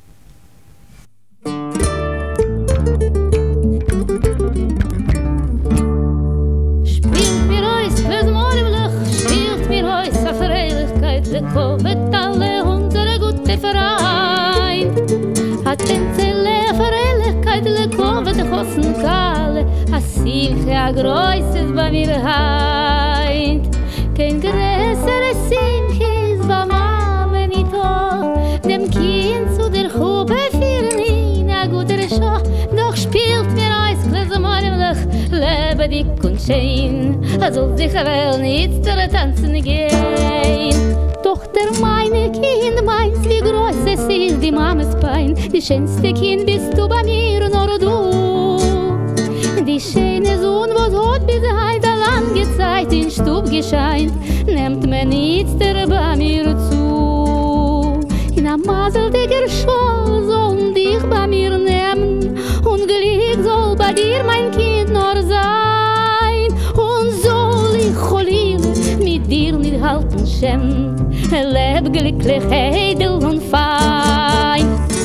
S6: Mit alle unsere gute Verein hat den Zelle Verelligkeit le Kurve de Hossen Kale Asim ja großes bei mir heint kein größere Simchis bei Mama nicht dem Kind zu der Hube für nie na guter Schach doch spielt mir Eis Gläser mal im Lach lebe dick und schön also sicher will nicht der tanzen gehen Tochter, meine Kind, meins, wie groß es ist, die Mames Pein. Die schönste Kind bist du bei mir, nur du. Die schöne Sohn, was hat bis heute lange Zeit in Stub gescheint, nimmt mir nichts der bei mir zu. In a maseldiger Schau soll dich bei mir nehmen, und Glück soll bei dir, mein Kind, nur sein. Und soll ich Cholil mit dir nicht halten schämen, leb glücklich, edel und fein.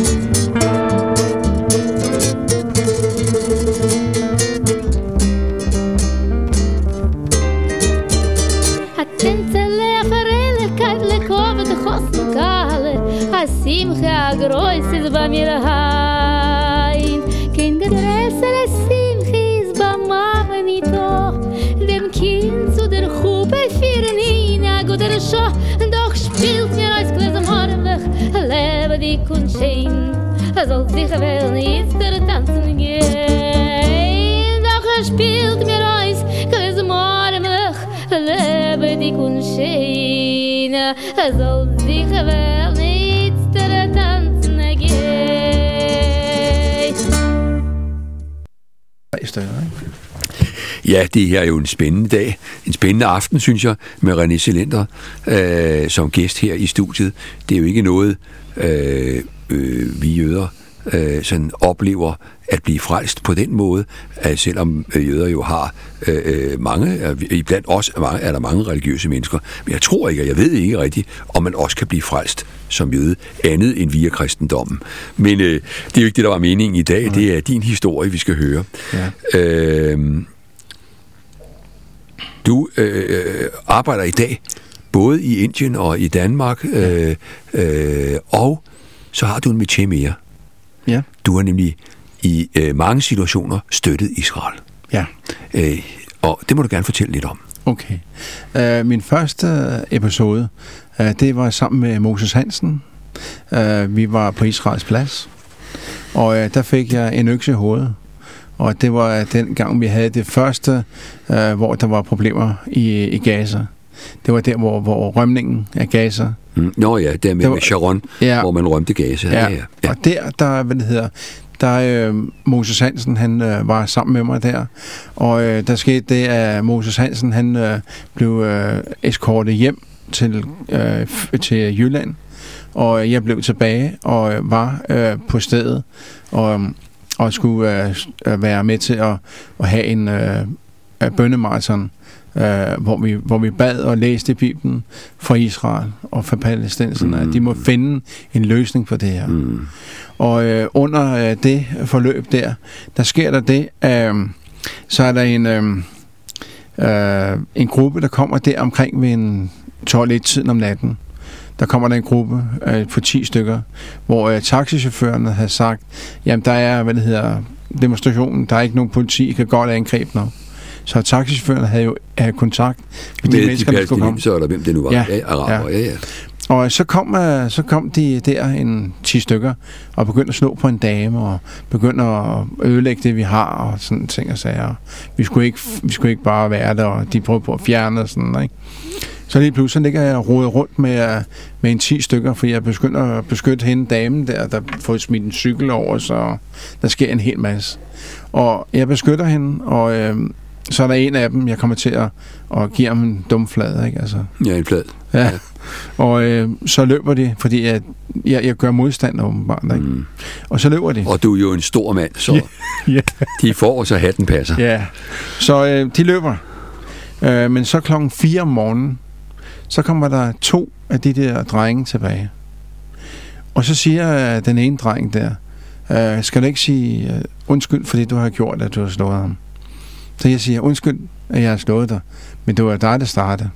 S6: Hat den Zelle Verelligkeit, le Kurve de Hossen Kale, a Simcha groß ist bei mir heim. Kein größere Simcha ist bei Mama nicht doch, dem Kind zu der Hube für nie, na guter Schau, doch spielt mir als Gläser morgenlich, lebe dick und schön, soll sicher will nicht der tanzen gehen. Doch spielt mir als Gläser morgenlich, lebe dick und schön, soll sicher will nicht der tanzen gehen.
S1: Ja, det her er jo en spændende dag, en spændende aften, synes jeg, med René Selander øh, som gæst her i studiet. Det er jo ikke noget, øh, øh, vi jøder øh, sådan oplever at blive frelst på den måde, at selvom jøder jo har øh, mange, iblandt os er, mange, er der mange religiøse mennesker, men jeg tror ikke, og jeg ved ikke rigtigt, om man også kan blive frelst som jøde, andet end via kristendommen. Men øh, det er jo ikke det, der var meningen i dag, det er din historie, vi skal høre. Ja. Øh, Du øh, arbejder i dag både i Indien og i Danmark, øh, øh, og så har du en métier mere.
S3: Ja.
S1: Du har nemlig i øh, mange situationer støttet Israel.
S3: Ja.
S1: Øh, og det må du gerne fortælle lidt om.
S3: Okay. Uh, min første episode, uh, det var sammen med Moses Hansen. Uh, vi var på Israels plads, og uh, der fik jeg en økse i hovedet. Og det var den gang, vi havde det første, øh, hvor der var problemer i, i Gaza. Det var der, hvor, hvor rømningen af Gaza.
S1: Mm. Nå ja, der med, var, med Sharon, ja, hvor man rømte Gaza.
S3: Ja, ja, ja. Og der, der, hvad det hedder, der øh, Moses Hansen, han øh, var sammen med mig der. Og øh, der skete det, at Moses Hansen, han øh, blev øh, eskortet hjem til, øh, til Jylland. Og jeg blev tilbage og øh, var øh, på stedet. Og og skulle øh, være med til at, at have en øh, bønnemarathon, øh, hvor, vi, hvor vi bad og læste Bibelen for Israel og for palæstinenserne, mm. at de må finde en løsning for det her. Mm. Og øh, under øh, det forløb der, der sker der det, øh, så er der en, øh, øh, en gruppe, der kommer der omkring ved en tolv-tiden om natten. Der kommer der en gruppe øh, på ti stykker, hvor øh, taxichaufførerne havde sagt, jamen der er, hvad det hedder, demonstrationen, der er ikke nogen politi, I kan godt angribe noget. Så taxichaufførerne havde jo havde kontakt med de, de mennesker, der skulle komme.
S1: Så eller hvem det nu var. Ja, ja, araber, ja. ja, ja.
S3: Og så kom, øh, så kom de der en ti stykker, og begyndte at slå på en dame, og begyndte at ødelægge det, vi har, og sådan ting og sager. Vi skulle ikke, vi skulle ikke bare være der, og de prøvede på at fjerne og sådan, ikke? Så lige pludselig ligger jeg og roder rundt med, med en ti stykker, for jeg begynder at beskytte hende damen der, der får smidt en cykel over, så der sker en hel masse. Og jeg beskytter hende, og øh, så er der en af dem, jeg kommer til at, at give ham en dum flad, ikke? Altså.
S1: Ja, en flad.
S3: Ja. Ja. Og øh, så løber de, fordi jeg, jeg, jeg gør modstand åbenbart, ikke? Mm. Og så løber de.
S1: Og du er jo en stor mand, så
S3: ja.
S1: De får, så hatten passer.
S3: Ja, så øh, de løber. Øh, men så klokken fire om morgenen, så kommer der to af de der drenge tilbage. Og så siger den ene dreng der, øh, skal du ikke sige øh, undskyld for det, du har gjort, at du har slået ham? Så jeg siger, undskyld, at jeg har slået dig, men det var dig, der startede.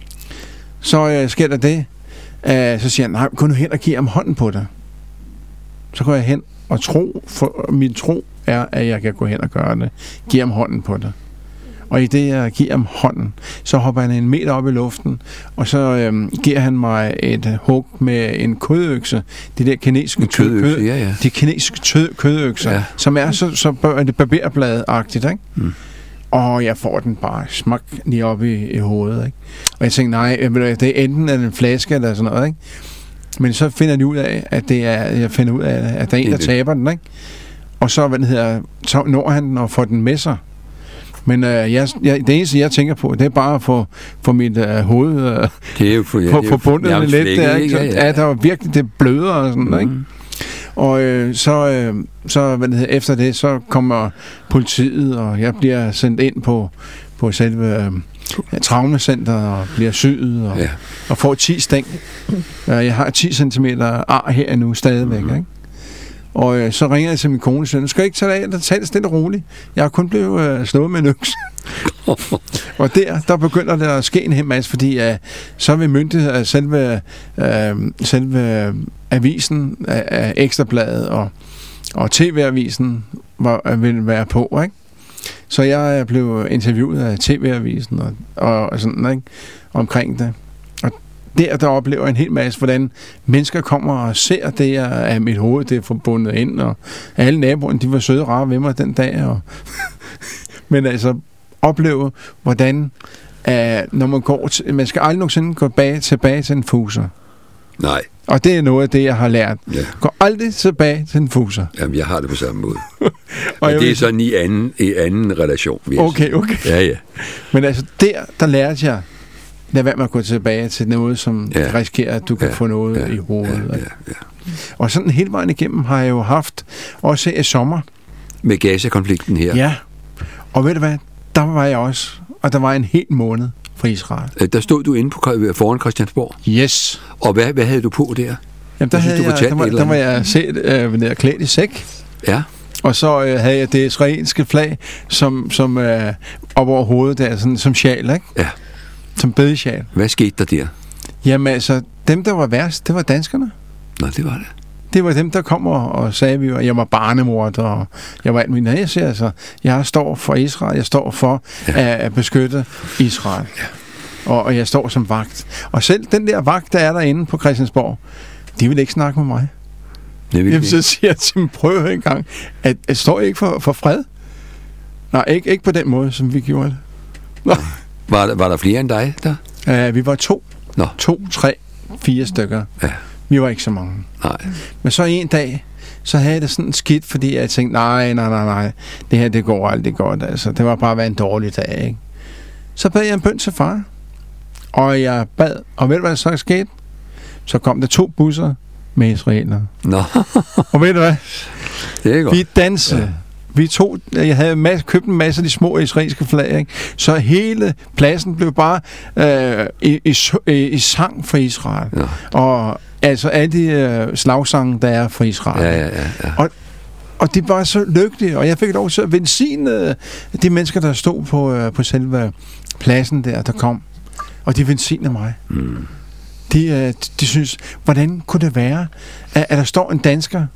S3: Så øh, sker der det, øh, så siger han, nej, gå nu hen og give ham hånden på dig. Så går jeg hen og tro, for min tro er, at jeg kan gå hen og gøre det. Giv ham hånden på dig. Og i det, jeg giver ham hånden, så hopper han en meter op i luften, og så øhm, giver han mig et hug med en kødøkse. De der kinesiske
S1: kødøkse, ja, ja.
S3: De kinesiske tød, kødøkser, ja. Som er så, så barberblad-agtigt, ikke? Mm. Og jeg får den bare smak lige op i, i hovedet, ikke? Og jeg tænker, nej, det er enten en flaske eller sådan noget, ikke? Men så finder de ud af, at det er, jeg finder ud af, at der er en, der taber den, ikke? Og så, hvad den hedder, så når han den og får den med sig. Men øh, jeg, jeg, det eneste, jeg tænker på, det er bare at få, få mit øh, hoved øh,
S1: det er jo for, ja,
S3: på, på bundet lidt.
S1: Flækket,
S3: der, ikke? Så, ja, ja. Ja, der var virkelig, det bløder og sådan, mm. ikke? Og øh, så, øh, så hvad det hedder, efter det, så kommer politiet, og jeg bliver sendt ind på, på selve øh, traumacenteret og bliver syet og, ja. og får ti stæng. Jeg har ti centimeter ar her nu stadigvæk, mm. ikke? Og øh, så ringer jeg til min kone og siger, nu skal jeg ikke tage det af, der tager det stille og roligt. Jeg har kun blevet øh, slået med en økse. Og der, der begynder der at ske en hel masse, fordi øh, så vil myndigheder, selve, øh, selve avisen af, af Ekstrabladet og, og T V-avisen var, vil være på, ikke? Så jeg er blevet interviewet af T V-avisen og, og, og sådan, ikke? Omkring det. Der, der oplever en hel masse, hvordan mennesker kommer og ser det, at mit hoved det er forbundet ind, og alle naboerne, de var søde og rare ved mig den dag. Og men altså, opleve, hvordan, uh, når man går til, man skal aldrig nogensinde gå bag, tilbage til en fuser.
S1: Nej.
S3: Og det er noget af det, jeg har lært.
S1: Ja.
S3: Gå aldrig tilbage til en fuser.
S1: Jamen, jeg har det på samme måde. Og det er vil... sådan i anden, i anden relation.
S3: Okay, okay.
S1: Ja, ja.
S3: Men altså, der, der lærte jeg, lad være med at gå tilbage til noget, som ja. risikerer, at du kan ja. få noget ja. i hovedet. Ja. Ja. Ja. Og sådan hele vejen igennem har jeg jo haft, også i sommer.
S1: Med Gaza-konflikten her.
S3: Ja. Og ved du hvad, der var jeg også, og der var en hel måned fra Israel.
S1: Der stod du inde på, foran Christiansborg?
S3: Yes.
S1: Og hvad, hvad havde du på der?
S3: Jamen, der, synes, havde jeg, der, var, der var jeg set øh, der klædt i sæk.
S1: Ja.
S3: Og så øh, havde jeg det israelske flag, som, som øh, op over hovedet der, sådan, som sjal, ikke?
S1: Ja.
S3: Som bedesjal.
S1: Hvad skete der der?
S3: Jamen altså, dem der var værst, det var danskerne.
S1: Nå, det var det.
S3: Det var dem, der kom og sagde, at jeg var barnemorder, og jeg var alt min jeg siger altså, jeg står for Israel, jeg står for ja. at beskytte Israel. Ja. Og, og jeg står som vagt. Og selv den der vagt, der er derinde på Christiansborg, de vil ikke snakke med mig. Jamen, så siger jeg til dem, prøv en gang, at jeg står ikke for, for fred. Nej, ikke, ikke på den måde, som vi gjorde det. Nå.
S1: Var, var der flere end dig der?
S3: Uh, vi var to.
S1: Nå.
S3: To, tre, fire stykker.
S1: Ja.
S3: Vi var ikke så mange.
S1: Nej.
S3: Men så en dag, så havde jeg det sådan skidt, fordi jeg tænkte, nej, nej, nej, nej, det her, det går aldrig godt, altså. Det var bare været en dårlig dag, ikke? Så bad jeg en bøn til far. Og jeg bad, og ved du, hvad der så skete? Så kom der to busser med israelere.
S1: Nå.
S3: Og ved du hvad?
S1: Det er godt.
S3: Vi dansede. Ja. Vi tog, jeg havde masse, købt en masse af de små israelske flag, ikke? Så hele pladsen blev bare øh, i, i, i, i sang for Israel. Ja. Og altså alle de øh, slagsange, der er for Israel.
S1: Ja, ja, ja, ja.
S3: Og, og de var så lykkelige, og jeg fik lov til at velsigne de mennesker, der stod på, øh, på selve pladsen der, der kom. Og de velsignede mig. Mm. De, øh, de synes, hvordan kunne det være, at, at der står en dansker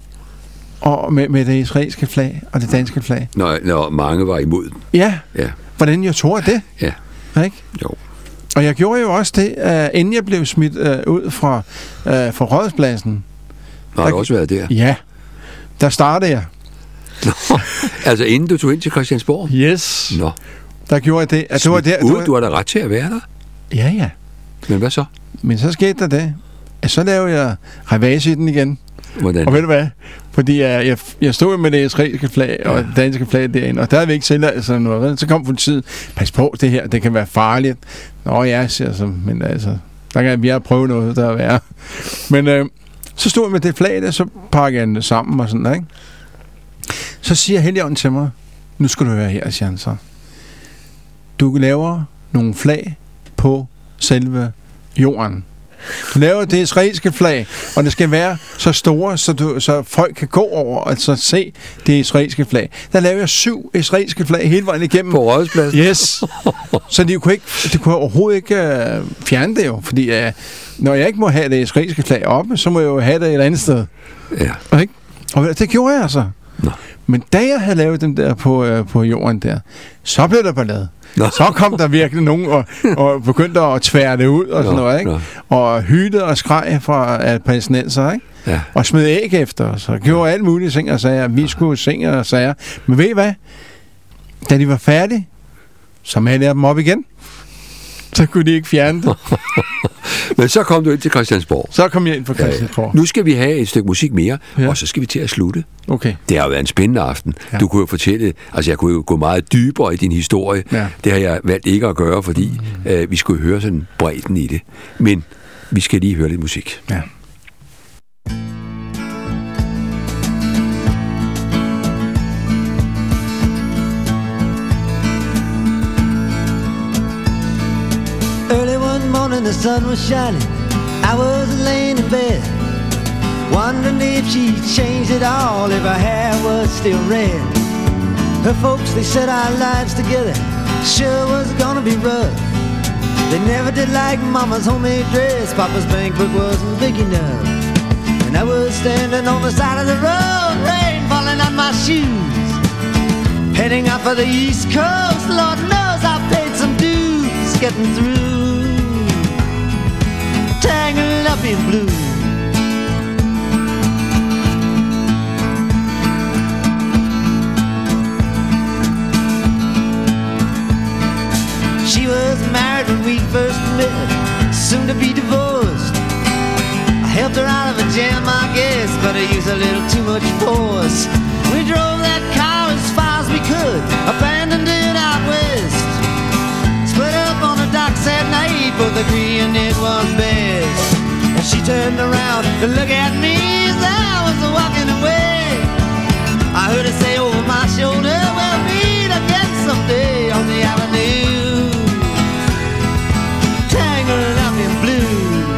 S3: og med, med det israelske flag og det danske flag.
S1: Når, når mange var imod.
S3: Ja.
S1: Ja.
S3: Hvordan jeg tog det?
S1: Ja.
S3: Ikke?
S1: Jo.
S3: Og jeg gjorde jo også det, uh, inden jeg blev smidt uh, ud fra, uh, fra Rådhuspladsen.
S1: Har du også været der?
S3: Ja. Der startede jeg.
S1: Nå. Altså inden du tog ind til Christiansborg?
S3: Yes.
S1: Nå.
S3: Der gjorde jeg det. At det var der,
S1: ud, du har da ret til at være der?
S3: Ja, ja.
S1: Men hvad så?
S3: Men så skete der det, at så lavede jeg revage i den igen.
S1: Hvordan?
S3: Og ved du hvad? Fordi jeg, jeg, jeg stod med det israelske flag og det danske flag derinde, og der havde vi ikke tilladelse eller noget. Så kom politiet, pas på det her, det kan være farligt. Nå ja, siger så, men altså, der kan vi have prøvet noget, der er værre. Men øh, så stod jeg med det flag der, så pakkede jeg det sammen og sådan der, ikke? Så siger Helligånden til mig, nu skal du være her, siger han så. Du laver nogle flag på selve jorden. Du laver det israelske flag, og det skal være så store, så, du, så folk kan gå over og altså se det israelske flag. Der laver jeg syv israelske flag hele vejen igennem.
S1: På Rådhuspladsen?
S3: Yes. Så de kunne, ikke, de kunne overhovedet ikke uh, fjerne det jo, fordi uh, når jeg ikke må have det israelske flag oppe, så må jeg jo have det et eller andet sted.
S1: Ja.
S3: Ikke? Og det gjorde jeg altså.
S1: Nå.
S3: Men da jeg havde lavet dem der på, uh, på jorden der, så blev der ballade.
S1: Nå.
S3: Så kom der virkelig nogen og, og begyndte at tvære det ud og sådan
S1: Nå,
S3: noget, ikke?
S1: nå.
S3: Og hyldede og skreg fra palæstinenser, ikke?
S1: Ja.
S3: Og smed æg efter os, og gjorde alle mulige ting og sagde, at vi skulle synge og sager. Men ved I hvad? Da de var færdige, så malede jeg dem op igen. Så kunne de ikke fjerne det.
S1: Men så kom du ind til Christiansborg.
S3: Så kom jeg ind på Christiansborg.
S1: Nu skal vi have et stykke musik mere,
S3: Ja.
S1: og så skal vi til at slutte.
S3: Okay.
S1: Det har jo været en spændende aften.
S3: Ja.
S1: Du kunne jo fortælle, altså jeg kunne jo gå meget dybere i din historie.
S3: Ja.
S1: Det har jeg valgt ikke at gøre, fordi mm. øh, vi skulle høre sådan bredden i det. Men vi skal lige høre lidt musik.
S3: Ja.
S7: Early one morning the sun was shining, I was laying in bed, wondering if she changed it all, if her hair was still red. Her folks, they said our lives together sure was gonna be rough. They never did like Mama's homemade dress, Papa's bank book wasn't big enough. And I was standing on the side of the road, rain falling on my shoes, heading out for the East Coast. Lord knows I paid some dues getting through, tangled up in blue. She was married when we first met, soon to be divorced. I helped her out of a jam, I guess, but I used a little too much force. We drove that car as far as we could, abandoned it out west. Split up on the docks at night, both agreeing it was best. And she turned around to look at me as I was walking away. I heard her say over my shoulder, we'll meet again someday on the avenue, tangled up in blue.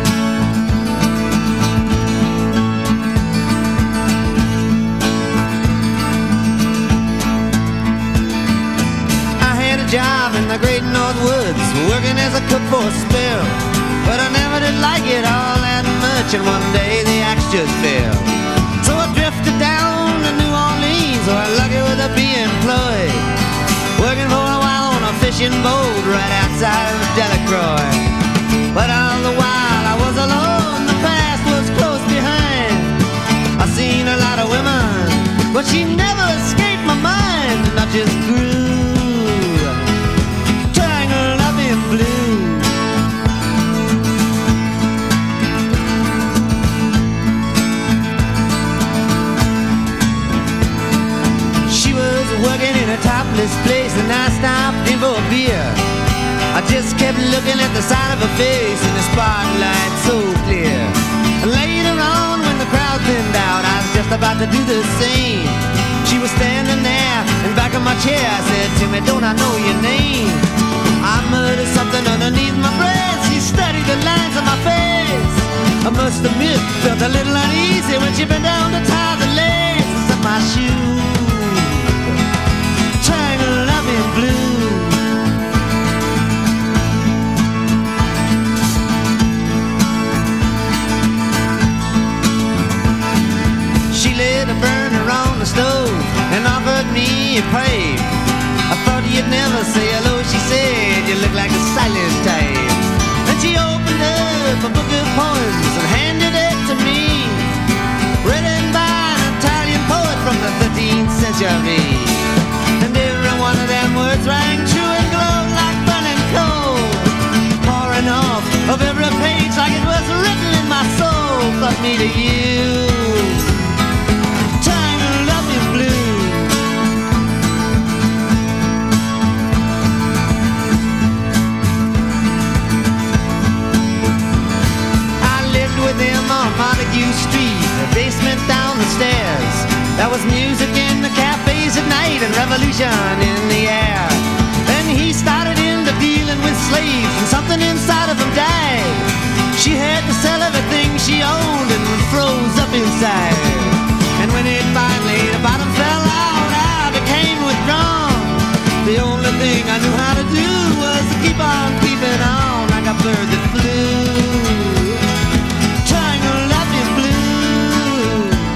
S7: I had a job in the great North Woods, working as a cook for a spell, but I never did like it all that much, and one day the axe just fell. So I drifted down to New Orleans, so I lucky with a be employed, working for a while on a fishing boat right outside of Delacroix. But all the while I was alone, the past was close behind. I seen a lot of women, but she never escaped my mind, and I just grew tangled up in blue. She was working in a topless place, and I stopped in for a beer. I just kept looking at the side of her face in the spotlight so clear. Later on, when the crowd thinned out, I was just about to do the same. She was standing there in back of my chair. I said, Timmy, don't I know your name? I muttered something underneath my breath. She studied the lines on my face. I must admit, felt a little uneasy when she bent down to tie the laces of my shoes, tangled up in blue. She lit a burner on the stove and offered me a pipe. I thought you'd never say hello, she said, you look like a silent type. And she opened up a book of poems and handed it to me, written by an Italian poet from the thirteenth century. And every one of them words rang true and glowed like burning coal, pouring off of every me to you. Tangled up in blue. I lived with him on Montague Street, the basement down the stairs. There was music in the cafes at night and revolution in the air. Then he started into dealing with slaves and something inside of him died. She had to sell everything she owned and froze up inside. And when it finally, the bottom fell out, I became withdrawn. The only thing I knew how to do was to keep on keeping on like a bird that flew. Tangled up in blue.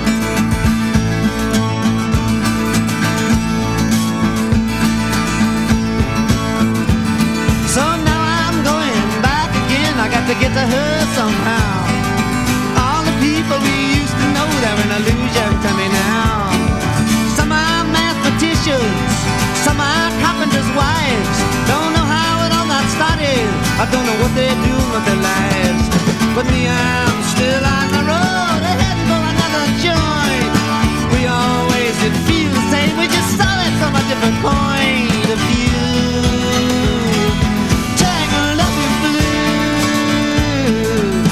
S7: So now I'm going back again. I got to get to her somehow. All the people we used to know, they're an illusion to me now. Some are mathematicians, some are carpenters' wives. Don't know how it all got started, I don't know what they're doing with their lives. But me, I'm still on the road, heading for another joint. We always did feel the same, we just saw it from a different point of view. Tangled up in blue.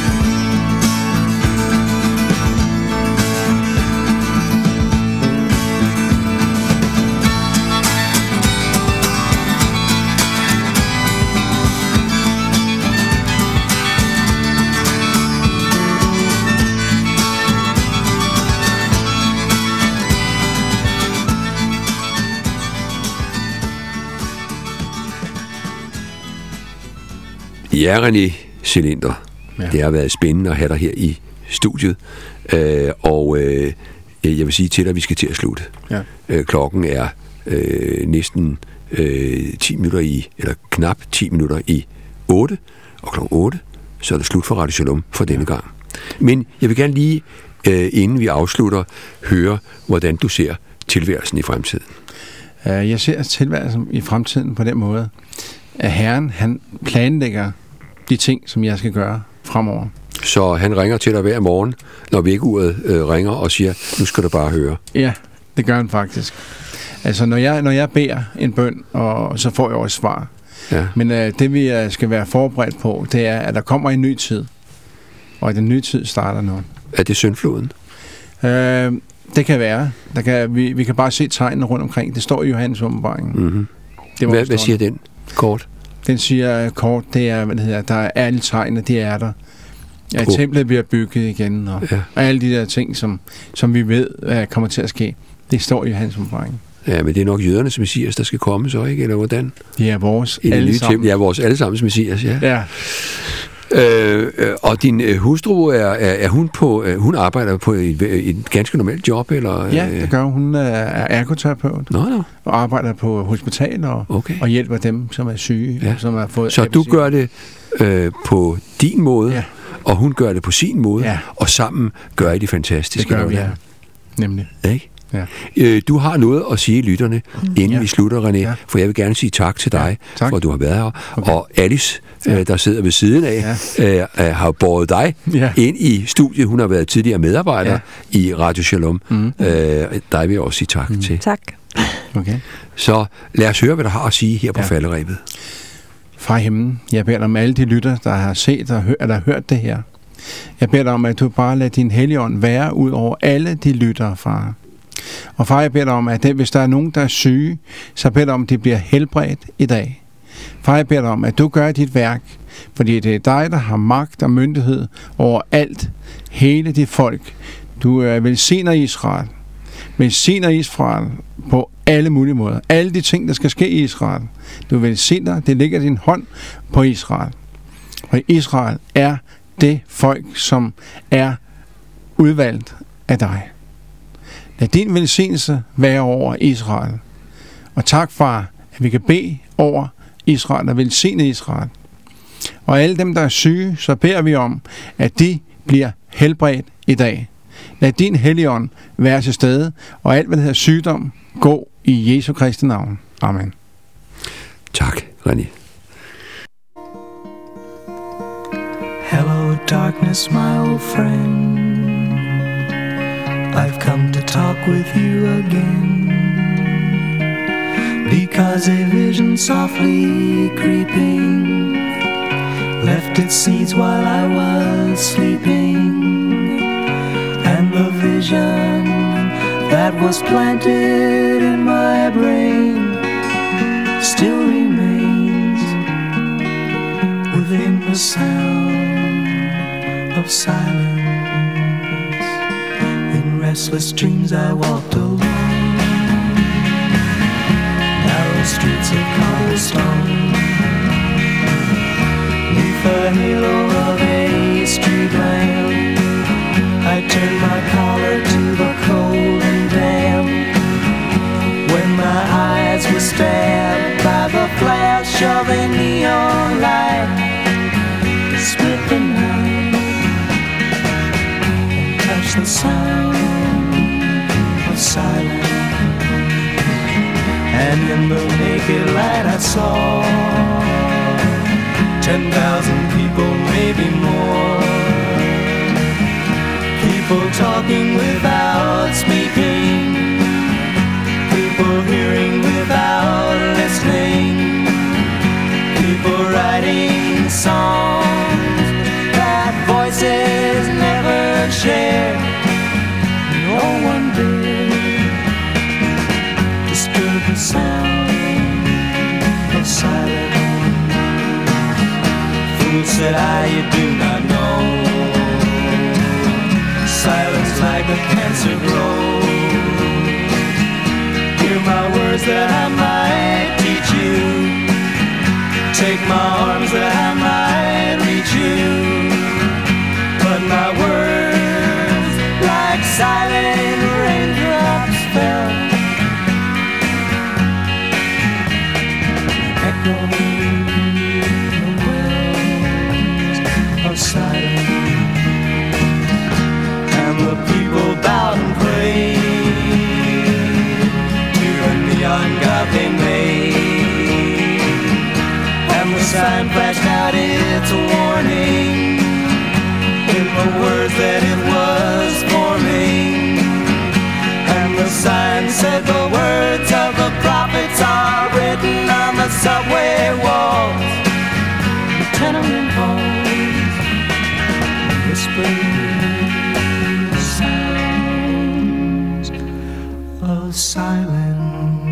S1: Ja, René Cylinder.
S3: Ja.
S1: Det har været spændende at have dig her i studiet. Øh, og øh, jeg vil sige til dig, at vi skal til at slutte.
S3: Ja.
S1: Øh, klokken er øh, næsten øh, ti minutter i, eller knap ti minutter i otte. Og klokken otte, så er det slut for Radio Shalom for denne gang. Men jeg vil gerne lige, øh, inden vi afslutter, høre, hvordan du ser tilværelsen i fremtiden.
S3: Uh, jeg ser tilværelsen i fremtiden på den måde, at Herren, han planlægger de ting, som jeg skal gøre fremover.
S1: Så han ringer til dig hver morgen, når vækkeuret øh, ringer og siger, nu skal du bare høre.
S3: Ja, det gør han faktisk. Altså, når jeg, når jeg beder en bøn, og så får jeg også svar.
S1: Ja.
S3: Men uh, det, vi uh, skal være forberedt på, det er, at der kommer en ny tid. Og at den nye tid starter nu.
S1: Er det syndfloden?
S3: Uh, det kan være. Der kan, vi, vi kan bare se tegnene rundt omkring. Det står i Johannes åbenbaring.
S1: Mm-hmm. Hvad, hvad siger den kort?
S3: Den siger kort, det er, hvad det hedder, der er alle tegnene, det er der. Ja,
S1: Oh.
S3: templet bliver bygget igen, og,
S1: Ja.
S3: og alle de der ting, som, som vi ved uh, kommer til at ske. Det står i Johannes åbenbaring.
S1: Ja, men det er nok jøderne som messias, der skal komme så, ikke? Eller hvordan?
S3: Det er vores
S1: I det
S3: alle
S1: nye
S3: sammen.
S1: tempel. Ja, vores allesammens messias, ja.
S3: Ja.
S1: Øh, øh, og din øh, hustru, er, er, er hun på, øh, hun arbejder på et, et ganske normalt job, eller?
S3: Ja, det gør hun. Hun er ergoterapeut
S1: Nå, nå.
S3: og arbejder på hospital og,
S1: Okay.
S3: og hjælper dem, som er syge.
S1: Ja.
S3: Som har fået
S1: Så
S3: A B C.
S1: du gør det øh, på din måde,
S3: Ja.
S1: og hun gør det på sin måde,
S3: Ja.
S1: og sammen gør I det fantastiske.
S3: Det gør vi,
S1: eller
S3: ja. Nemlig.
S1: hvad? Ikke?
S3: Ja.
S1: Øh, du har noget at sige lytterne, inden
S3: Ja.
S1: vi slutter, René,
S3: Ja.
S1: for jeg vil gerne sige tak til dig,
S3: Ja, tak.
S1: for at du har været her.
S3: Okay.
S1: Og Alice, øh, der sidder ved siden af, øh, øh, har båret dig
S3: Ja.
S1: ind i studiet. Hun har været tidligere medarbejder
S3: Ja.
S1: i Radio Shalom. Mm. Øh, dig vil jeg også sige tak mm. til.
S8: Tak.
S3: Okay.
S1: Så lad os høre, hvad der har at sige her på
S3: Ja.
S1: falderebet.
S3: Far i himlen, jeg beder dig om alle de lytter, der har set og hørt, eller hørt det her. Jeg beder dig om, at du bare lader din helligånd være ud over alle de lyttere, far. Og far, jeg beder dig om, at det, hvis der er nogen, der er syge, så beder jeg dig om, at de bliver helbredt i dag. Far, jeg beder dig om, at du gør dit værk, fordi det er dig, der har magt og myndighed over alt, hele dit folk. Du øh, velsigner Israel. Velsigner Israel på alle mulige måder. Alle de ting, der skal ske i Israel. Du velsigner, det ligger din hånd på Israel. Og Israel er det folk, som er udvalgt af dig. Lad din velsignelse være over Israel. Og tak, far, at vi kan bede over Israel og velsigne Israel. Og alle dem, der er syge, så beder vi om, at de bliver helbredt i dag. Lad din helligånd være til stede, og alt, hvad der hedder sygdom, gå i Jesu Kristi navn. Amen.
S1: Tak, René.
S9: Hello, darkness, my old friend.
S8: I've come to talk with you again, because a vision softly creeping left its seeds while I was sleeping, and the vision that was planted in my brain still remains within the sound of silence. In restless dreams I walked alone, narrow streets of cobblestone, neath the halo of a street lamp. I turned my collar to the cold and damp, when my eyes were stabbed by the flash of a neon light. Split the night and touch the sound of silence, and in the naked light I saw ten thousand people, maybe more, people talking without speaking, people hearing without listening, people writing songs that voices never share. No one did disturb the sound of silence. Fool, said I, you do not know, silence like a cancer grows. Hear my words that I might teach you, take my arms that I might reach you, but my words like silent raindrops fell, echoing the wells of silence. And the people bowed and prayed to the neon god they made, and the sign flashed out its warning in the words that it was forming, and the sign said the words of the prophets are written on the subway walls, the tenement halls, whispering sounds of silence.